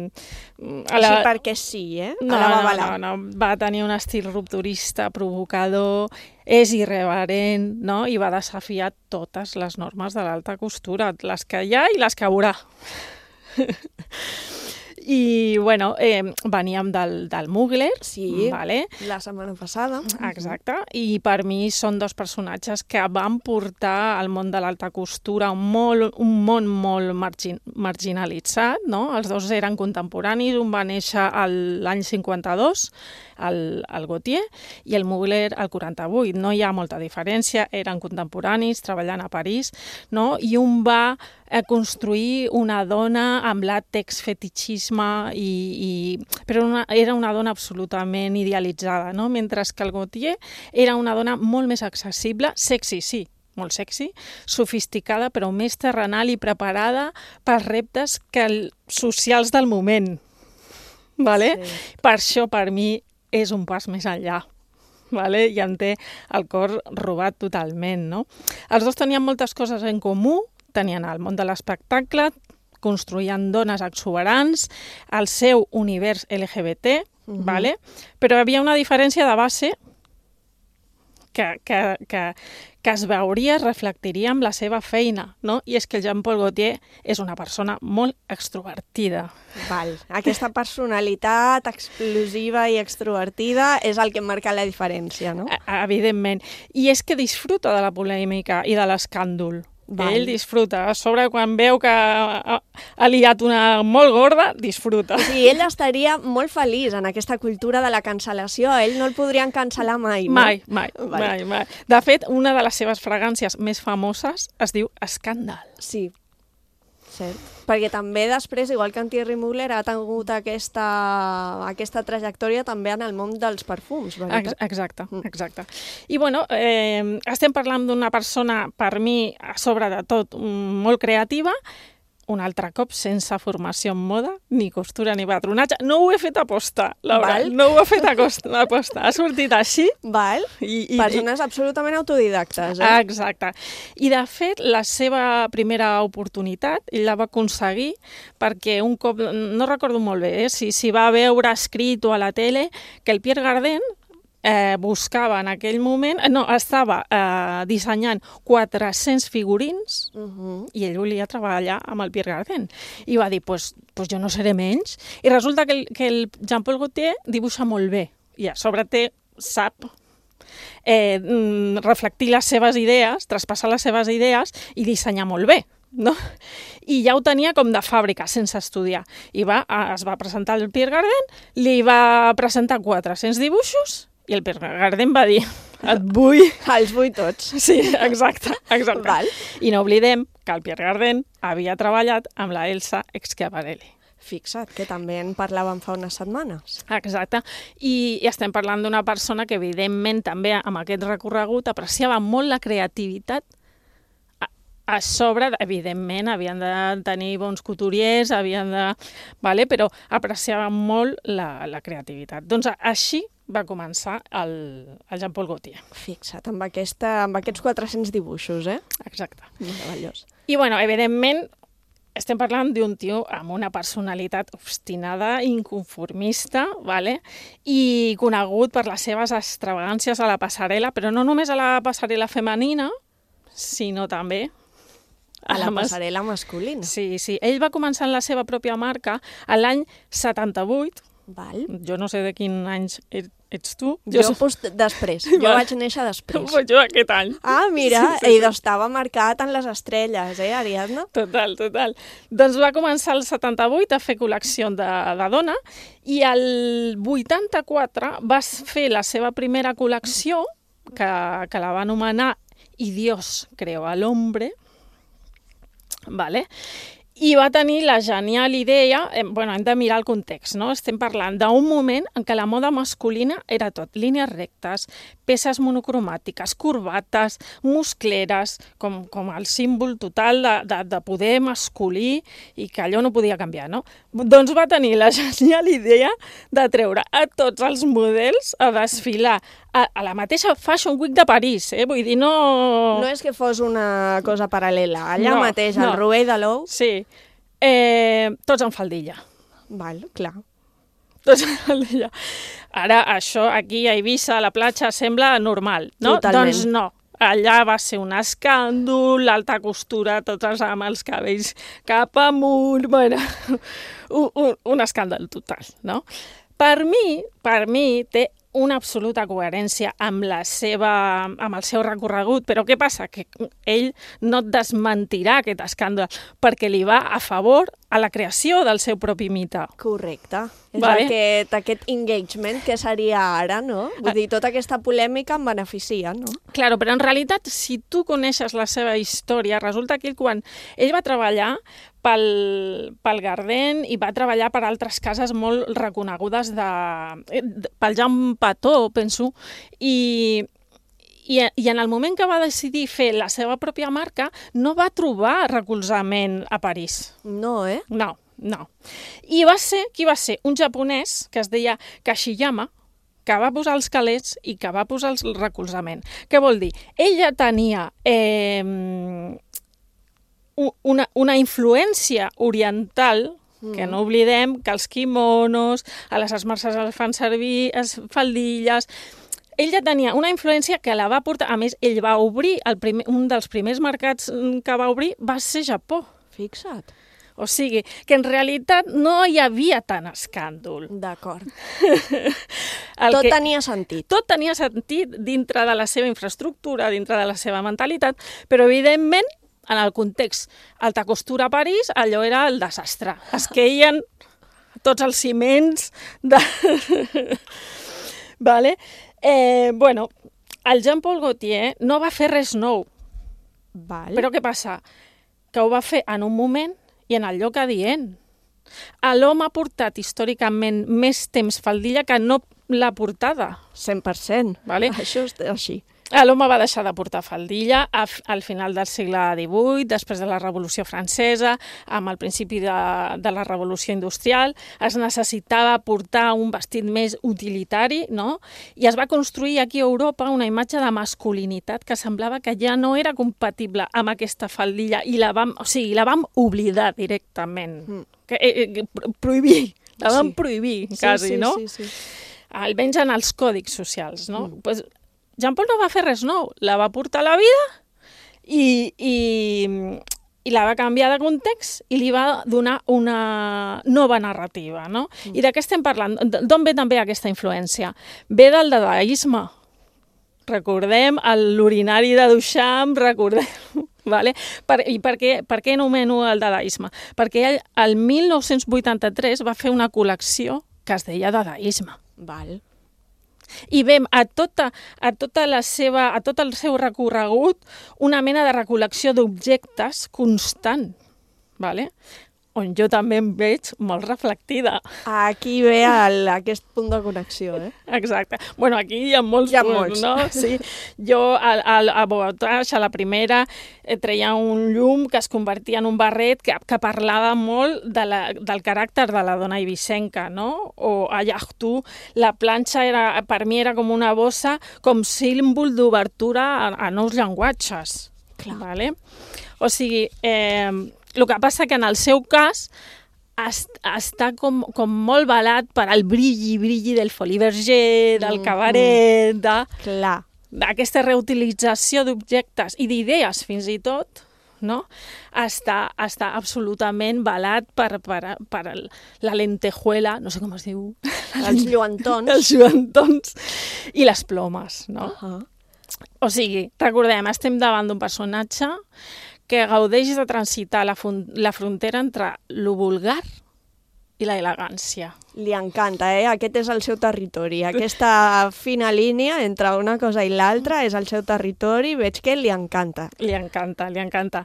A la... Així perquè sí, eh? No, a la no, no, no, va tenir un estil rupturista, provocador, és irreverent, no? I va desafiar totes les normes de l'alta costura, les que hi ha i les que haurà. I, bueno, eh, veníem del, del Mugler. Sí, vale? La setmana passada. Exacte. I per mi són dos personatges que van portar al món de l'alta costura un, molt, un món molt margin, marginalitzat, no? Els dos eren contemporanis, un va néixer l'any cinquanta-dos, el, el Gautier, i el Mugler al quaranta-vuit. No hi ha molta diferència, eren contemporanis, treballant a París, no? I un va a construir una dona amb làtex, fetichisme, i, i... però una, era una dona absolutament idealitzada, no? Mentre que el Gautier era una dona molt més accessible, sexy, sí, molt sexy, sofisticada, però més terrenal i preparada pels reptes que el, socials del moment. Vale? Sí. Per això, per mi, és un pas més enllà. Vale? I en té el cor robat totalment, no? Els dos tenien moltes coses en comú, tenien el món de l'espectacle, construïen dones exuberants, el seu univers L G B T, uh-huh. vale? Però hi havia una diferència de base que, que, que, que es veuria, es reflectiria amb la seva feina, no? I és que el Jean-Paul Gaultier és una persona molt extrovertida. Val. Aquesta personalitat explosiva i extrovertida és el que marca la diferència, no? Evidentment. I és que disfruta de la polèmica i de l'escàndol. Val. Ell disfruta. A sobre, quan veu que ha, ha liat una molt gorda, disfruta. O sigui, ell estaria molt feliç en aquesta cultura de la cancel·lació. A ell no el podrien cancel·lar mai, no? Mai, mai, vale. mai, mai. De fet, una de les seves fragàncies més famoses es diu Escàndal. Sí, cert. Perquè també després, igual que en Thierry Mugler, ha tingut aquesta, aquesta trajectòria també en el món dels perfums, veritat? Exacte, exacte. I bueno, eh, estem parlant d'una persona, per mi, a sobre de tot, molt creativa, un altre cop sense formació en moda, ni costura ni patronatge. No ho he fet aposta, Laura. Val. No ho he fet aposta. Ha sortit així. Val. I, i, Persones i... absolutament autodidactes. Eh? Exacte. I, de fet, la seva primera oportunitat, ell la va aconseguir perquè un cop, no recordo molt bé, eh, si, si va veure escrit o a la tele que el Pierre Cardin Eh, buscava en aquell moment, no, estava eh, dissenyant quatre-cents figurins uh-huh. i ell volia treballar amb el Pierre Cardin. I va dir, pues, pues jo no seré menys. I resulta que el, que el Jean-Paul Gaultier dibuixa molt bé i a sobre té, sap eh, reflectir les seves idees, traspassar les seves idees i dissenyar molt bé. No? I ja ho tenia com de fàbrica, sense estudiar. I va, es va presentar al Pierre Cardin, li va presentar quatre-cents dibuixos i el Pierre Cardin va dir, et vull... Els vull tots. Sí, exacte, exacte. Val. I no oblidem que el Pierre Cardin havia treballat amb la Elsa Schiaparelli. Fixa't, que també en parlàvem fa unes setmanes. Exacte. I, i estem parlant d'una persona que, evidentment, també amb aquest recorregut apreciava molt la creativitat. A sobre, evidentment, havien de tenir bons couturiers, havien de... Vale? Però apreciaven molt la, la creativitat. Doncs així va començar el, el Jean-Paul Gaultier. Fixa't, amb, aquesta, amb aquests quatre-cents dibuixos, eh? Exacte. Meravellós. I, bueno, evidentment, estem parlant d'un tio amb una personalitat obstinada, inconformista, vale? I conegut per les seves extravagàncies a la passarel·la, però no només a la passarel·la femenina, sinó també... A la passarel·la masculina. Sí, sí. Ell va començar en la seva pròpia marca l'any setanta-vuit. Val. Jo no sé de quin anys ets tu. Jo, jo post, després. Jo vaig néixer després. Pues jo aquest any. Ah, mira, sí, sí, ell sí. Estava marcat en les estrelles, eh, Ariadna? Total, total. Doncs va començar el setanta-vuit a fer col·lecció de, de dona i el vuitanta-quatre va fer la seva primera col·lecció, que, que la va anomenar I Dios creó al hombre, vale? I va tenir la genial idea, eh, bueno, hem de mirar el context, no? Estem parlant d'un moment en què la moda masculina era tot línies rectes, peces monocromàtiques, corbates, muscleres, com, com el símbol total de, de, de poder masculí i que allò no podia canviar, no? Doncs va tenir la genial idea de treure a tots els models a desfilar a, a la mateixa Fashion Week de París, eh? Vull dir, no... No és que fos una cosa paral·lela, allà no, mateix, al no. Rouet de l'Ou. Sí, eh, tots en faldilla. Val, clar. Tots en faldilla. Ara, això aquí a Eivissa, a la platja, sembla normal, no? Totalment. Doncs no. allà va ser un escàndol, l'alta costura, totes amb els cabells cap amunt, bueno, un, un, un escàndol total, no? Per mi, per mi, té una absoluta coherència amb, la seva, amb el seu recorregut, però què passa? Que ell no et desmentirà aquest escàndol perquè li va a favor a la creació del seu propi mite. Correcte. És Vale. aquest, aquest engagement que seria ara, no? Vull dir, tota aquesta polèmica em beneficia, no? Claro, però en realitat, si tu coneixes la seva història, resulta que ell, quan ell va treballar pel, pel Garden i va treballar per altres cases molt reconegudes de, de, pel Jean Patou, penso, i, i, i en el moment que va decidir fer la seva pròpia marca, no va trobar recolzament a París. No, eh? No, no. I va ser, qui va ser? Un japonès que es deia Kashiyama, que va posar els calés i que va posar el recolzament. Què vol dir? Ell ja tenia eh, una, una influència oriental, mm. que no oblidem que els quimonos, a les esmerces es fan servir es faldilles. Ell ja tenia una influència que la va portar, a més, ell va obrir, el primer, un dels primers mercats que va obrir va ser Japó. Fixa't. O sigui, que en realitat no hi havia tant escàndol. D'acord. Tot que, tenia sentit. Tot tenia sentit dintre de la seva infraestructura, dintre de la seva mentalitat, però evidentment, en el context alta costura a París, allò era el desastre. Es queien tots els ciments de... vale? Eh, bueno, el Jean-Paul Gaultier no va fer res nou. Val. Però què passa? Que ho va fer en un moment i en el lloc adient. L'home ha portat històricament més temps faldilla que no la portada. cent per cent. Vale? Això és així. L'home va deixar de portar faldilla al final del segle divuit, després de la Revolució Francesa, amb el principi de, de la Revolució Industrial. Es necessitava portar un vestit més utilitari, no? I es va construir aquí a Europa una imatge de masculinitat que semblava que ja no era compatible amb aquesta faldilla i la vam, o sigui, la vam oblidar directament. Mm. Que, eh, eh, prohibir, la vam sí. prohibir, quasi, sí, sí, no? Sí, sí. Almenys en els còdics socials, no? Mm. Pues, Jean-Paul no va fer res nou, la va portar a la vida i, i, i la va canviar de context i li va donar una nova narrativa, no? Mm. I de què estem parlant? D'on ve també aquesta influència? Ve del dadaisme. Recordem l'urinari de Duchamp, recordem... Vale? Per, I per què, per què anomeno el dadaisme? Perquè ell, el mil nou-cents vuitanta-tres, va fer una col·lecció que es deia dadaisme. Val. I vem a, tota, a, tota la seva, a tot el seu recorregut una mena de recol·lecció d'objectes constant, vale? On jo també em veig molt reflectida. Aquí ve el, aquest punt de connexió, eh? Exacte. Bueno, aquí hi ha molts hi ha punts, molts. no? Sí. Jo a, a, a Bogotà, a la primera, eh, treia un llum que es convertia en un barret que, que parlava molt de la, del caràcter de la dona eivissenca, no? O a Llahtu, la planxa era, per mi era com una bossa, com símbol d'obertura a, a nous llenguatges. Clar. Vale? O sigui... Eh, el que passa que en el seu cas est, està com, com molt velat per al brilli, brilli del Folies Bergère, del cabaret, de, Clar. d'aquesta reutilització d'objectes i d'idees fins i tot, no? Està, està absolutament velat per, per, per el, la lentejuela, no sé com es diu. Els lluantons. Els lluantons i les plomes, no? Uh -huh. O sigui, recordem, estem davant d'un personatge que gaudeix de transitar la, la frontera entre lo vulgar i la elegància. Li encanta, eh? Aquest és el seu territori. Aquesta fina línia entre una cosa i l'altra és el seu territori, veig que li encanta. Li encanta, li encanta.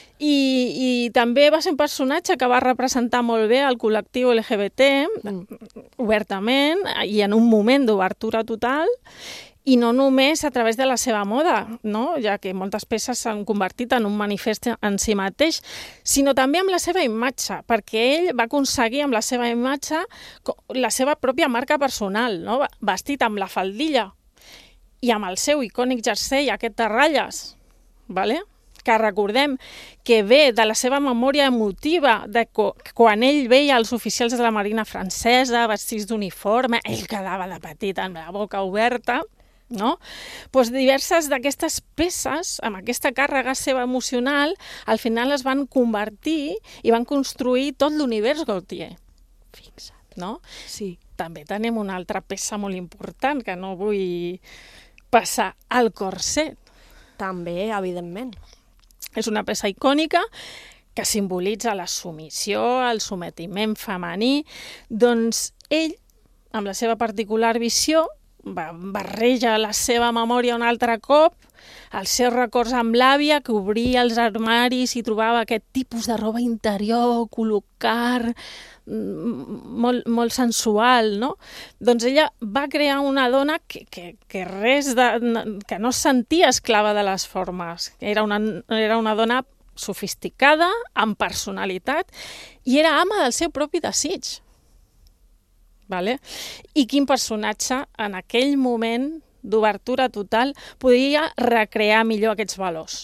I, i també va ser un personatge que va representar molt bé el col·lectiu L G B T, mm. obertament, i en un moment d'obertura total, i no només a través de la seva moda, no? Ja que moltes peces s'han convertit en un manifest en si mateix, sinó també amb la seva imatge, perquè ell va aconseguir amb la seva imatge la seva pròpia marca personal, no? Vestit amb la faldilla i amb el seu icònic jersei aquest de ratlles, vale? Que recordem que ve de la seva memòria emotiva, de quan ell veia els oficials de la Marina francesa vestits d'uniforme, ell quedava de petit amb la boca oberta. no? Pues diverses d'aquestes peces, amb aquesta càrrega seva emocional, al final es van convertir i van construir tot l'univers Gautier. Fixa't. No? Sí. També tenim una altra peça molt important que no vull passar, el corset. També, evidentment. És una peça icònica que simbolitza la submissió, el sometiment femení. Doncs ell, amb la seva particular visió, va, barreja la seva memòria un altre cop, els seus records amb l'àvia, que obria els armaris i trobava aquest tipus de roba interior, col·locar, molt, molt sensual, no? Doncs ella va crear una dona que, que, que res de, que no es sentia esclava de les formes. Era una, era una dona sofisticada, amb personalitat, i era ama del seu propi desig. Vale? I quin personatge en aquell moment d'obertura total podia recrear millor aquests valors?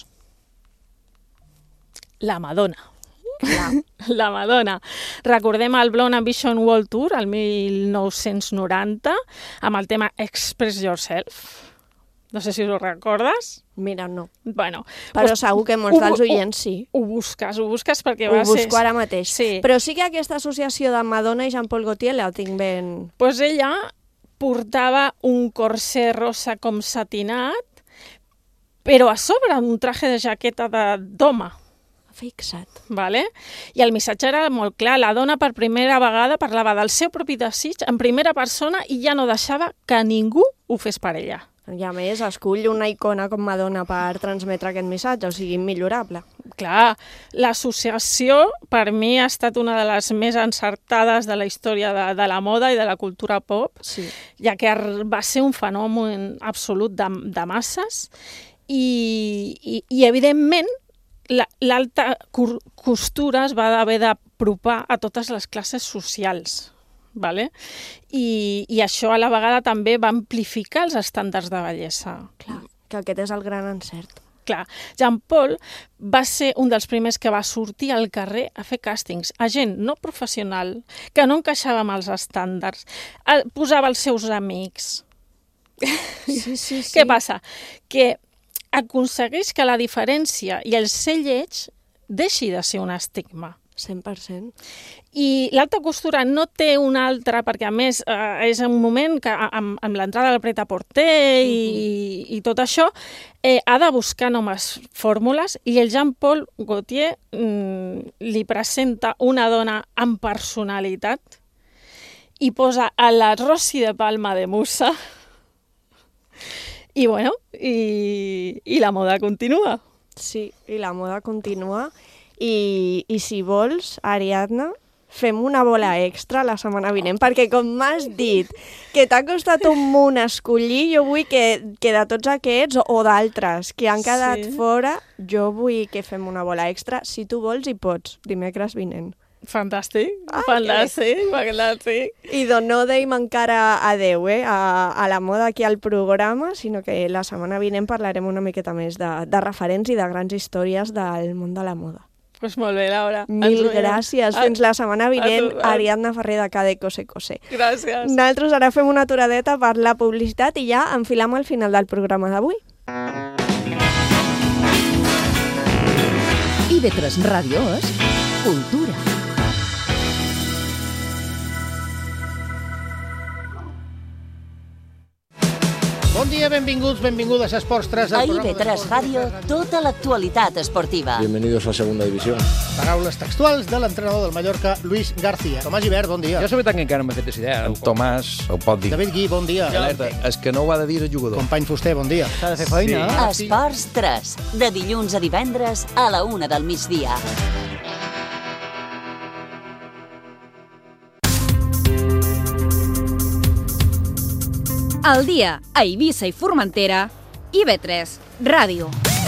La Madonna. Clar. La Madonna. Recordem el Blonde Ambition World Tour, el mil nou-cents noranta, amb el tema Express Yourself. No sé si ho recordes. Mira, no. Bueno, però pues, segur que molts dels oients sí. Ho, ho busques, ho busques perquè ho va ser... Ho busco ara mateix. Sí. Però sí que aquesta associació de Madonna i Jean-Paul Gaultier la tinc ben... Pues ella portava un corset rosa com satinat, però a sobre un traje de jaqueta d'home. Fixa't. Vale? I el missatge era molt clar. La dona per primera vegada parlava del seu propi desig en primera persona i ja no deixava que ningú ho fes per ella. I a més, escull una icona com Madonna per transmetre aquest missatge, o sigui, immillorable. Clar, l'associació per mi ha estat una de les més encertades de la història de, de la moda i de la cultura pop, sí. Ja que va ser un fenomen absolut de, de masses i, i, i evidentment, l'alta costura es va haver d'apropar a totes les classes socials. Vale? I, i això a la vegada també va amplificar els estàndards de bellesa. Clar, que aquest és el gran encert. Clar, Jean-Paul va ser un dels primers que va sortir al carrer a fer càstings a gent no professional, que no encaixava amb els estàndards, posava els seus amics. Sí, sí, sí. Què passa? Que aconsegueix que la diferència i el ser lleig deixi de ser un estigma. cent per cent. I l'alta costura no té una altra, perquè a més eh, és un moment que amb, amb l'entrada del pret-à-porter i, mm-hmm. i tot això eh, ha de buscar noves fórmules i el Jean-Paul Gaultier mm, li presenta una dona amb personalitat i posa a la Rossi de Palma de musa i bueno, i, i la moda continua. Sí, i la moda continua. I, i si vols, Ariadna, fem una bola extra la setmana vinent, perquè com m'has dit que t'ha costat un munt escollir, jo vull que, que de tots aquests o d'altres que han quedat sí. fora, jo vull que fem una bola extra, si tu vols i pots, dimecres vinent. Fantàstic, ah, fantàstic, fantàstic. I doncs no deim encara adeu eh, a, a la moda aquí al programa, sinó que la setmana vinent parlarem una miqueta més de, de referents i de grans històries del món de la moda. Pues molt bé, Laura. Mil gràcies. Fins la setmana vinent, a tu, a... Ariadna Ferrer de Cade Cose Cose. Gràcies. Nosaltres ara fem una aturadeta per la publicitat i ja enfilam al final del programa d'avui. I ve tres Ràdio és cultura. Bon dia, benvinguts, benvingudes a Esports tres. A I V tres Ràdio, tota l'actualitat esportiva. Bienvenidos a Segunda División. Paraules textuals de l'entrenador del Mallorca, Luis García. Tomàs Gibert, bon dia. Jo la veritat que encara no m'he fet aquesta idea. El Tomàs ho pot dir. David Gui, bon dia. Alerta, és que no ho ha de dir el jugador. Company Fuster, bon dia. S'ha de fer feina. Sí. Esports tres, de dilluns a divendres a la una del migdia. Al dia a Eivissa i Formentera, I V tres Ràdio.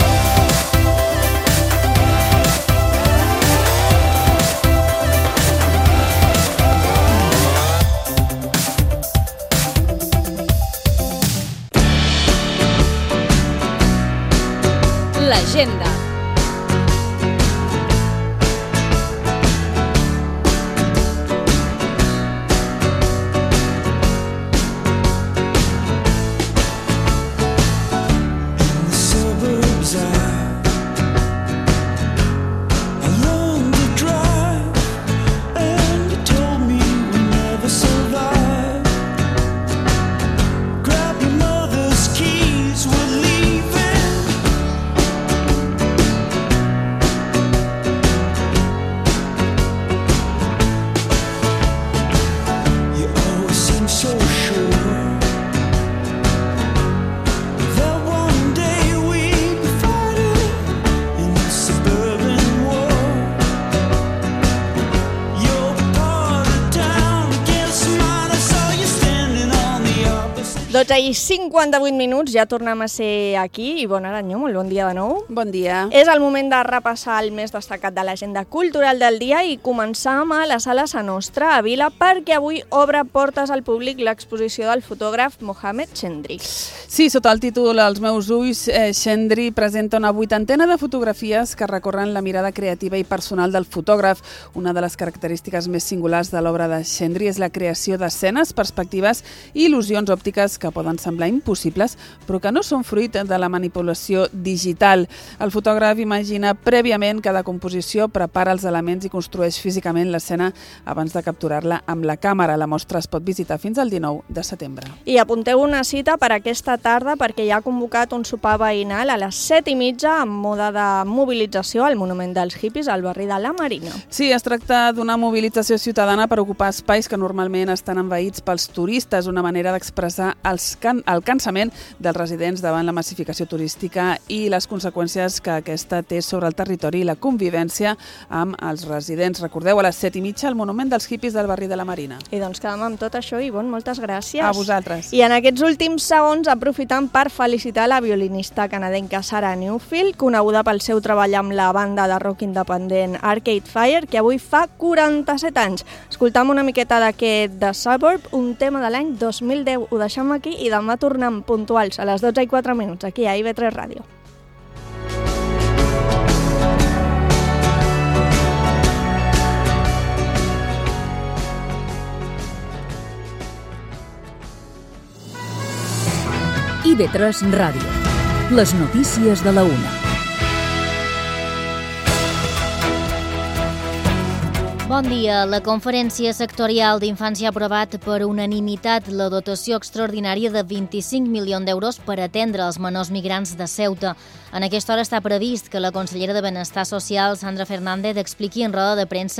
L'agenda. dotze i cinquanta-vuit minuts, ja tornem a ser aquí. Ivonne Aranyó, molt bon dia de nou. Bon dia. És el moment de repassar el més destacat de l'agenda cultural del dia i començar amb la Sala Sa Nostra a Vila, perquè avui obre portes al públic l'exposició del fotògraf Mohamed Chendri. Sí, sota el títol Els meus ulls, eh, Chendri presenta una vuitantena de fotografies que recorren la mirada creativa i personal del fotògraf. Una de les característiques més singulars de l'obra de Chendri és la creació d'escenes, perspectives i il·lusions òptiques que poden semblar impossibles, però que no són fruit de la manipulació digital. El fotògraf imagina prèviament cada composició, prepara els elements i construeix físicament l'escena abans de capturar-la amb la càmera. La mostra es pot visitar fins al dinou de setembre. I apunteu una cita per aquesta tarda perquè hi ha convocat un sopar veïnal a les set i mitja amb moda de mobilització al Monument dels Hippies al barri de la Marina. Sí, es tracta d'una mobilització ciutadana per ocupar espais que normalment estan envaïts pels turistes, una manera d'expressar els can el cansament dels residents davant la massificació turística i les conseqüències que aquesta té sobre el territori i la convivència amb els residents. Recordeu, a les set i mitja, al Monument dels Hippies del barri de la Marina. I doncs quedem amb tot això, Ivonne, moltes gràcies. A vosaltres. I en aquests últims segons aprofitant per felicitar la violinista canadenca Sarah Newfield, coneguda pel seu treball amb la banda de rock independent Arcade Fire, que avui fa quaranta-set anys. Escoltam una miqueta d'aquest The Suburb, un tema de l'any dos mil deu. Ho deixem aquí i demà tornem puntuals a les dotze i quatre minuts aquí a I V tres Ràdio. I V tres Ràdio. Les notícies de la una. Bon dia. La Conferència Sectorial d'Infància ha aprovat per unanimitat la dotació extraordinària de vint-i-cinc milions d'euros per atendre els menors migrants de Ceuta. En aquesta hora està previst que la consellera de Benestar Social, Sandra Fernández, expliqui en roda de premsa